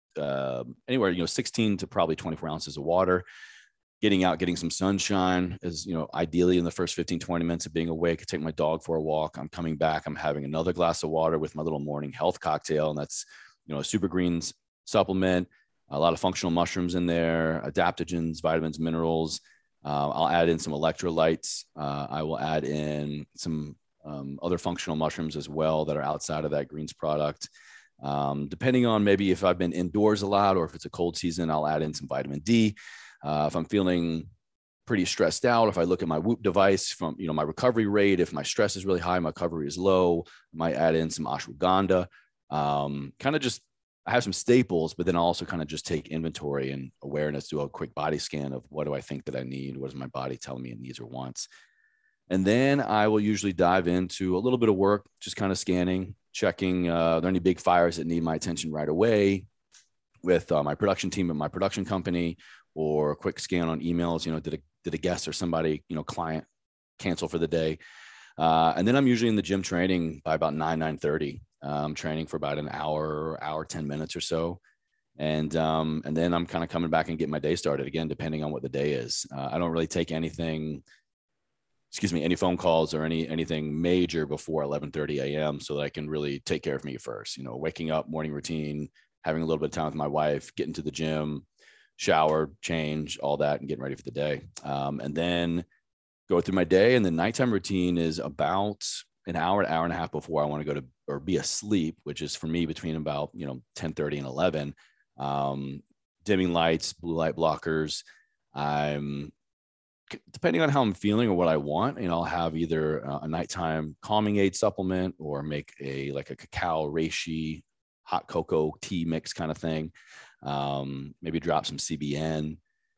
uh, anywhere, you know, sixteen to probably twenty-four ounces of water. Getting out, getting some sunshine is, you know, ideally in the first fifteen, twenty minutes of being awake. I take my dog for a walk. I'm coming back. I'm having another glass of water with my little morning health cocktail. And that's, you know, a Super Greens supplement, a lot of functional mushrooms in there, adaptogens, vitamins, minerals. Uh, I'll add in some electrolytes. Uh, I will add in some um, other functional mushrooms as well that are outside of that greens product. Um, depending on maybe if I've been indoors a lot or if it's a cold season, I'll add in some vitamin D. Uh, if I'm feeling pretty stressed out, if I look at my Whoop device from, you know, my recovery rate, if my stress is really high, my recovery is low, I might add in some ashwagandha. Um, kind of just, I have some staples, but then I'll also kind of just take inventory and awareness, do a quick body scan of what do I think that I need? What does my body tell me it needs or wants? And then I will usually dive into a little bit of work, just kind of scanning, checking, uh, are there any big fires that need my attention right away with uh, my production team and my production company, or a quick scan on emails, you know, did a, did a guest or somebody, you know, client cancel for the day. Uh, and then I'm usually in the gym training by about nine, nine thirty. Um, training for about an hour, hour, ten minutes or so. And, um, and then I'm kind of coming back and getting my day started again, depending on what the day is. Uh, I don't really take anything, excuse me, any phone calls or any, anything major before eleven thirty a.m. so that I can really take care of me first, you know, waking up, morning routine, having a little bit of time with my wife, getting to the gym, shower, change, all that, and getting ready for the day. Um, and then go through my day. And the nighttime routine is about an hour, an hour and a half before I want to go to or be asleep, which is for me between about, you know, ten thirty and eleven. Um, dimming lights, blue light blockers. I'm depending on how I'm feeling or what I want, and I'll have either a nighttime calming aid supplement or make a like a cacao reishi hot cocoa tea mix kind of thing. Um, maybe drop some C B N,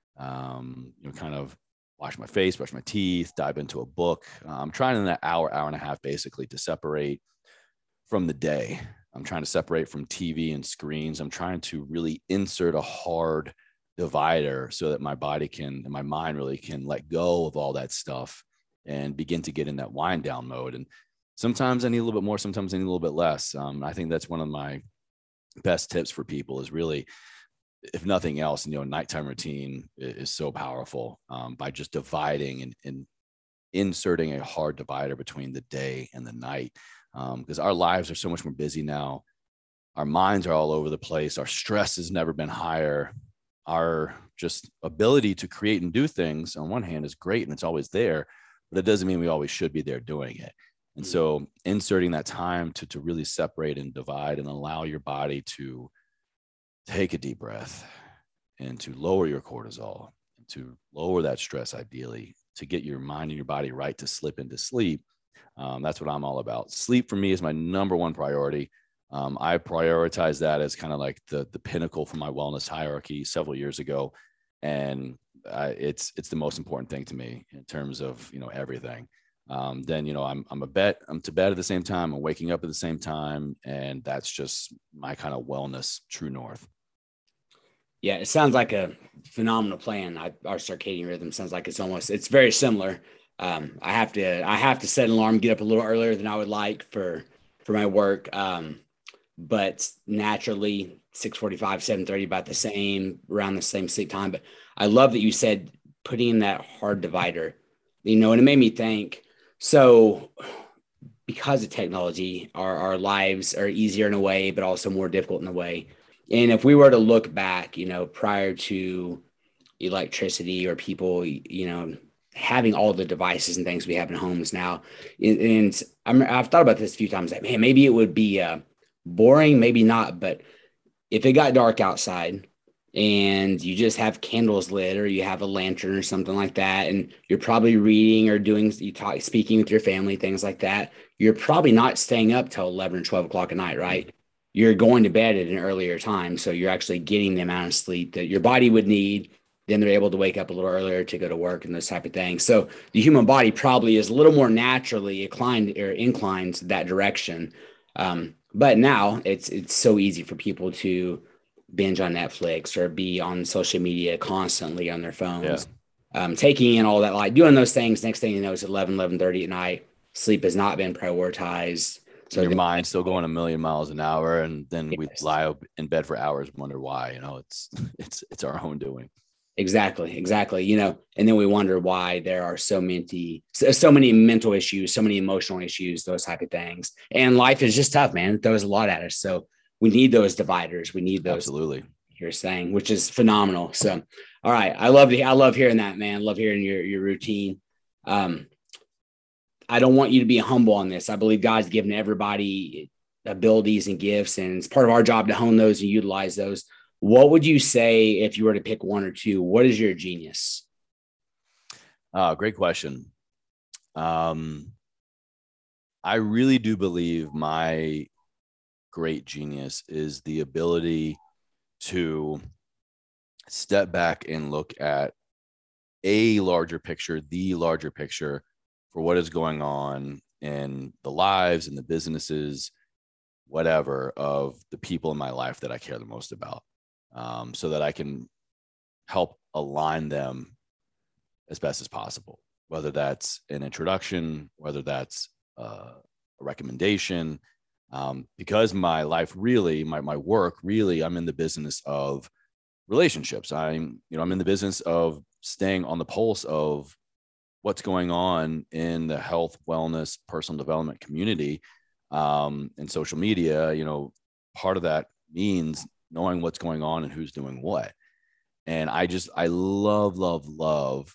um, you know, kind of wash my face, brush my teeth, dive into a book. Uh, I'm trying in that hour, hour and a half, basically to separate from the day. I'm trying to separate from T V and screens. I'm trying to really insert a hard divider so that my body can, and my mind really can let go of all that stuff and begin to get in that wind down mode. And sometimes I need a little bit more, sometimes I need a little bit less. Um, I think that's one of my best tips for people is really, if nothing else, you know, nighttime routine is, is so powerful um, by just dividing and, and inserting a hard divider between the day and the night. Because um, our lives are so much more busy now. Our minds are all over the place. Our stress has never been higher. Our just ability to create and do things on one hand is great and it's always there, but it doesn't mean we always should be there doing it. And so inserting that time to, to really separate and divide and allow your body to take a deep breath and to lower your cortisol, to lower that stress, ideally, to get your mind and your body right to slip into sleep. Um, that's what I'm all about. Sleep for me is my number one priority. Um, I prioritize that as kind of like the, the pinnacle for my wellness hierarchy several years ago. And uh, it's, it's the most important thing to me in terms of, you know, everything. Um, then, you know, I'm, I'm a bet, I'm to bed at the same time. I'm waking up at the same time. And that's just my kind of wellness true north. Yeah, it sounds like a phenomenal plan. I, our circadian rhythm sounds like it's almost it's very similar. Um, I have to I have to set an alarm, get up a little earlier than I would like for for my work. Um, but naturally six forty-five, seven thirty, about the same, around the same sleep time. But I love that you said putting in that hard divider, you know, and it made me think, so because of technology, our, our lives are easier in a way, but also more difficult in a way. And if we were to look back, you know, prior to electricity or people, you know, having all the devices and things we have in homes now, and, and I'm, I've thought about this a few times, like, man, maybe it would be uh, boring, maybe not, but if it got dark outside and you just have candles lit or you have a lantern or something like that, and you're probably reading or doing, you talk, speaking with your family, things like that, you're probably not staying up till eleven or twelve o'clock at night, right? You're going to bed at an earlier time. So you're actually getting the amount of sleep that your body would need. Then they're able to wake up a little earlier to go to work and those type of things. So the human body probably is a little more naturally inclined or inclined that direction. Um, but now it's it's so easy for people to binge on Netflix or be on social media constantly on their phones, yeah. um, taking in all that, like doing those things. Next thing you know, it's eleven, eleven thirty at night. Sleep has not been prioritized. So your mind's still going a million miles an hour, and then yes. we lie in bed for hours, and wonder why. You know, it's it's it's our own doing. Exactly, exactly. You know, and then we wonder why there are so many, so, so many mental issues, so many emotional issues, those type of things. And life is just tough, man. It throws a lot at us. So we need those dividers. We need those. Absolutely. You're saying, which is phenomenal. So, all right, I love the, I love hearing that, man. Love hearing your your routine. Um, I don't want you to be humble on this. I believe God's given everybody abilities and gifts, and it's part of our job to hone those and utilize those. What would you say if you were to pick one or two? What is your genius? Uh, great question. Um, I really do believe my great genius is the ability to step back and look at a larger picture, the larger picture for what is going on in the lives and the businesses, whatever, of the people in my life that I care the most about. Um, so that I can help align them as best as possible, whether that's an introduction, whether that's uh, a recommendation, um, because my life really, my, my work really, I'm in the business of relationships. I'm, you know, I'm in the business of staying on the pulse of what's going on in the health, wellness, personal development community, um, and social media. You know, part of that means knowing what's going on and who's doing what. And I just, I love, love, love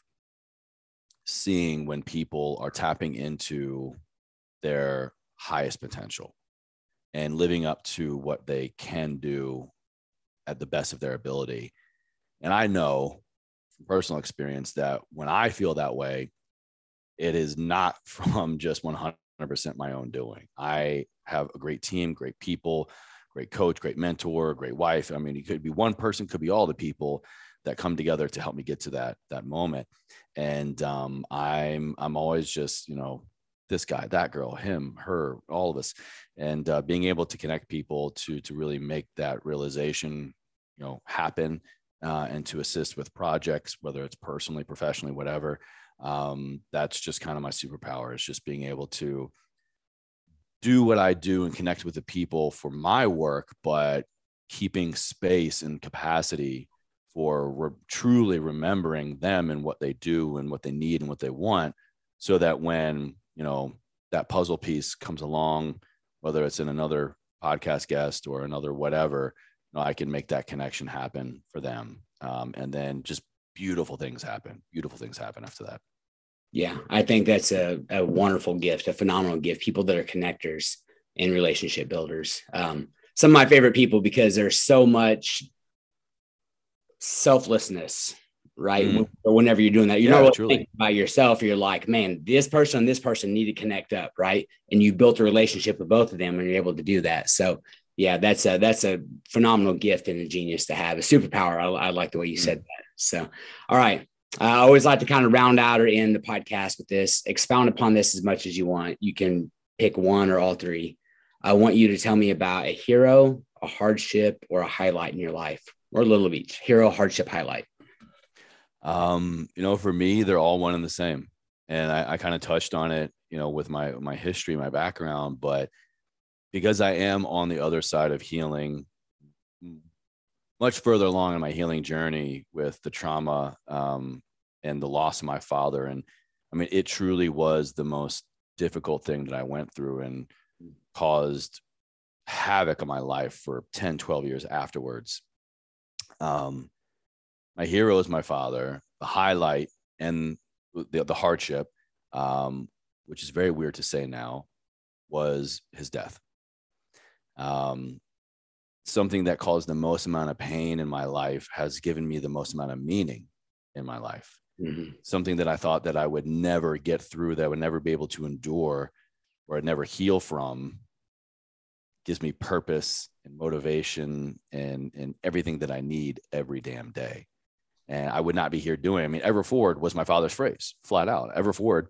seeing when people are tapping into their highest potential and living up to what they can do at the best of their ability. And I know from personal experience that when I feel that way, it is not from just one hundred percent my own doing. I have a great team, great people, great coach, great mentor, great wife. I mean, it could be one person, could be all the people that come together to help me get to that, that moment. And um, I'm, I'm always just, you know, this guy, that girl, him, her, all of us. And uh, being able to connect people to, to really make that realization, you know, happen uh, and to assist with projects, whether it's personally, professionally, whatever. Um, that's just kind of my superpower, is just being able to do what I do and connect with the people for my work, but keeping space and capacity for re- truly remembering them and what they do and what they need and what they want, so that when, you know, that puzzle piece comes along, whether it's in another podcast guest or another whatever, you know, I can make that connection happen for them. Um, and then just beautiful things happen. Beautiful things happen after that. Yeah, I think that's a, a wonderful gift, a phenomenal gift. People that are connectors and relationship builders. Um, some of my favorite people, because there's so much selflessness, right? Mm. Whenever you're doing that, you're yeah, not really thinking about yourself. You're like, man, this person, this person need to connect up, right? And you built a relationship with both of them, and you're able to do that. So yeah, that's a that's a phenomenal gift and a genius to have, a superpower. I, I like the way you mm. said that. So, all right. I always like to kind of round out or end the podcast with this. Expound upon this as much as you want. You can pick one or all three. I want you to tell me about a hero, a hardship, or a highlight in your life. or Little Beach? Hero, hardship, highlight. Um, you know, for me, they're all one and the same. And I, I kind of touched on it, you know, with my, my history, my background, but because I am on the other side of healing, much further along in my healing journey with the trauma um, and the loss of my father. And I mean, it truly was the most difficult thing that I went through and caused havoc in my life for ten, twelve years afterwards. Um, my hero is my father. The highlight and the, the hardship, um, which is very weird to say now, was his death. Um, something that caused the most amount of pain in my life has given me the most amount of meaning in my life. Mm-hmm. Something that I thought that I would never get through, that I would never be able to endure, or I'd never heal from, gives me purpose and motivation and, and everything that I need every damn day. And I would not be here doing it. I mean, Ever Forward was my father's phrase, flat out. Ever Forward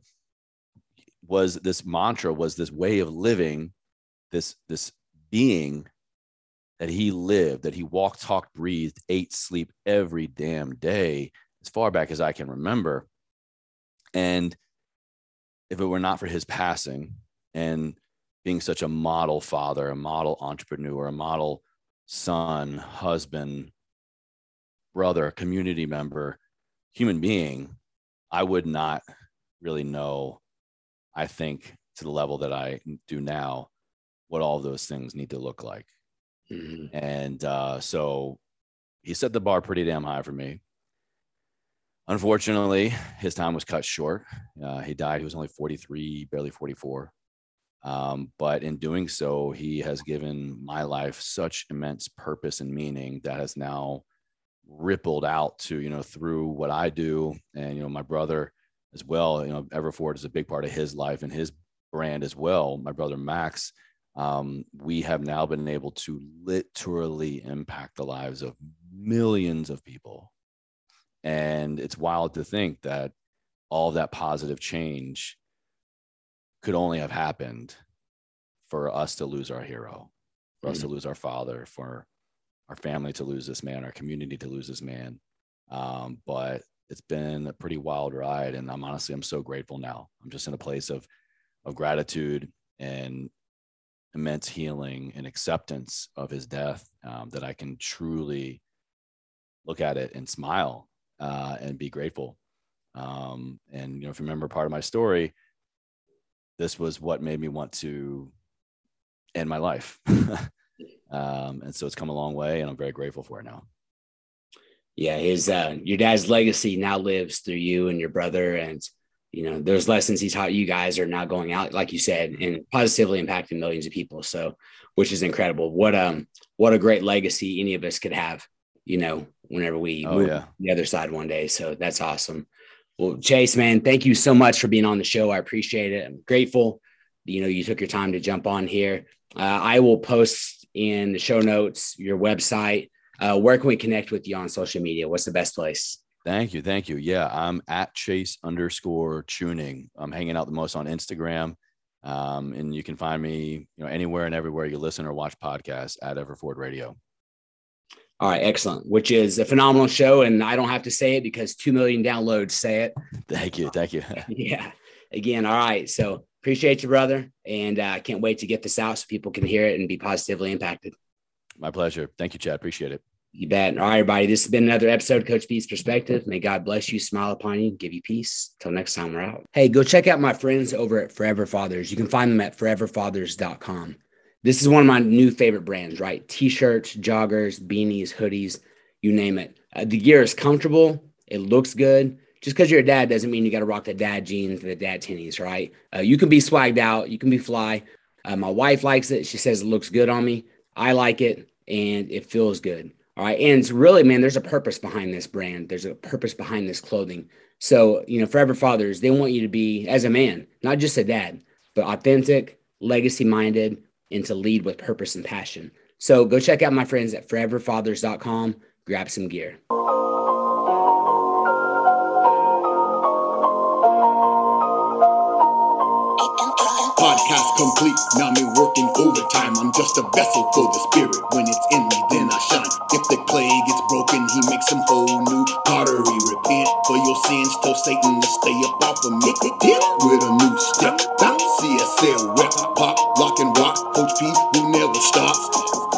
was this mantra, was this way of living, this, this being that he lived, that he walked, talked, breathed, ate, sleep every damn day, as far back as I can remember. And if it were not for his passing and being such a model father, a model entrepreneur, a model son, husband, brother, community member, human being, I would not really know, I think, to the level that I do now, what all of those things need to look like. Mm-hmm. And uh, so he set the bar pretty damn high for me. Unfortunately, his time was cut short. Uh, he died. He was only forty-three, barely forty-four. Um, but in doing so, he has given my life such immense purpose and meaning that has now rippled out to, you know, through what I do. And, you know, my brother as well, you know, Ever Forward is a big part of his life and his brand as well. My brother, Max, um, we have now been able to literally impact the lives of millions of people. And it's wild to think that all of that positive change could only have happened for us to lose our hero, for mm-hmm. us to lose our father, for our family to lose this man, our community to lose this man. Um, but it's been a pretty wild ride. And I'm honestly, I'm so grateful now. I'm just in a place of, of gratitude and immense healing and acceptance of his death, um, that I can truly look at it and smile uh, and be grateful. Um, and, you know, if you remember part of my story, this was what made me want to end my life. um, and so it's come a long way, and I'm very grateful for it now. Yeah, his uh, your dad's legacy now lives through you and your brother, and you know those lessons he taught you guys are now going out, like you said, and positively impacting millions of people. So, which is incredible. What um, what a great legacy any of us could have, you know, whenever we oh, move yeah. to the other side one day. So that's awesome. Well, Chase, man, thank you so much for being on the show. I appreciate it. I'm grateful. You know, you took your time to jump on here. Uh, I will post in the show notes your website. Uh, where can we connect with you on social media? What's the best place? Thank you. Thank you. Yeah, I'm at Chase underscore tuning. I'm hanging out the most on Instagram. Um, and you can find me, you know, anywhere and everywhere you listen or watch podcasts at Ever Forward Radio. All right. Excellent. Which is a phenomenal show. And I don't have to say it because two million downloads say it. Thank you. Thank you. Yeah. Again. All right. So appreciate you, brother. And I uh, can't wait to get this out so people can hear it and be positively impacted. My pleasure. Thank you, Chad. Appreciate it. You bet. All right, everybody. This has been another episode of Coach P's Perspective. May God bless you, smile upon you, give you peace. Till next time, we're out. Hey, go check out my friends over at Forever Fathers. You can find them at forever fathers dot com. This is one of my new favorite brands, right? T-shirts, joggers, beanies, hoodies, you name it. Uh, the gear is comfortable. It looks good. Just because you're a dad doesn't mean you got to rock the dad jeans and the dad tinnies, right? Uh, you can be swagged out. You can be fly. Uh, my wife likes it. She says it looks good on me. I like it, and it feels good. All right. And it's really, man, there's a purpose behind this brand. There's a purpose behind this clothing. So, you know, Forever Fathers, they want you to be, as a man, not just a dad, but authentic, legacy-minded, and to lead with purpose and passion. So go check out my friends at forever fathers dot com. Grab some gear. Pod task complete, now me working overtime. I'm just a vessel for the spirit. When it's in me, then I shine. If the clay gets broken, he makes some whole new pottery. Repent for your sins, tell Satan to stay up off of me. With a new step, C S L rep, pop, lock and rock. Coach P, who never stops.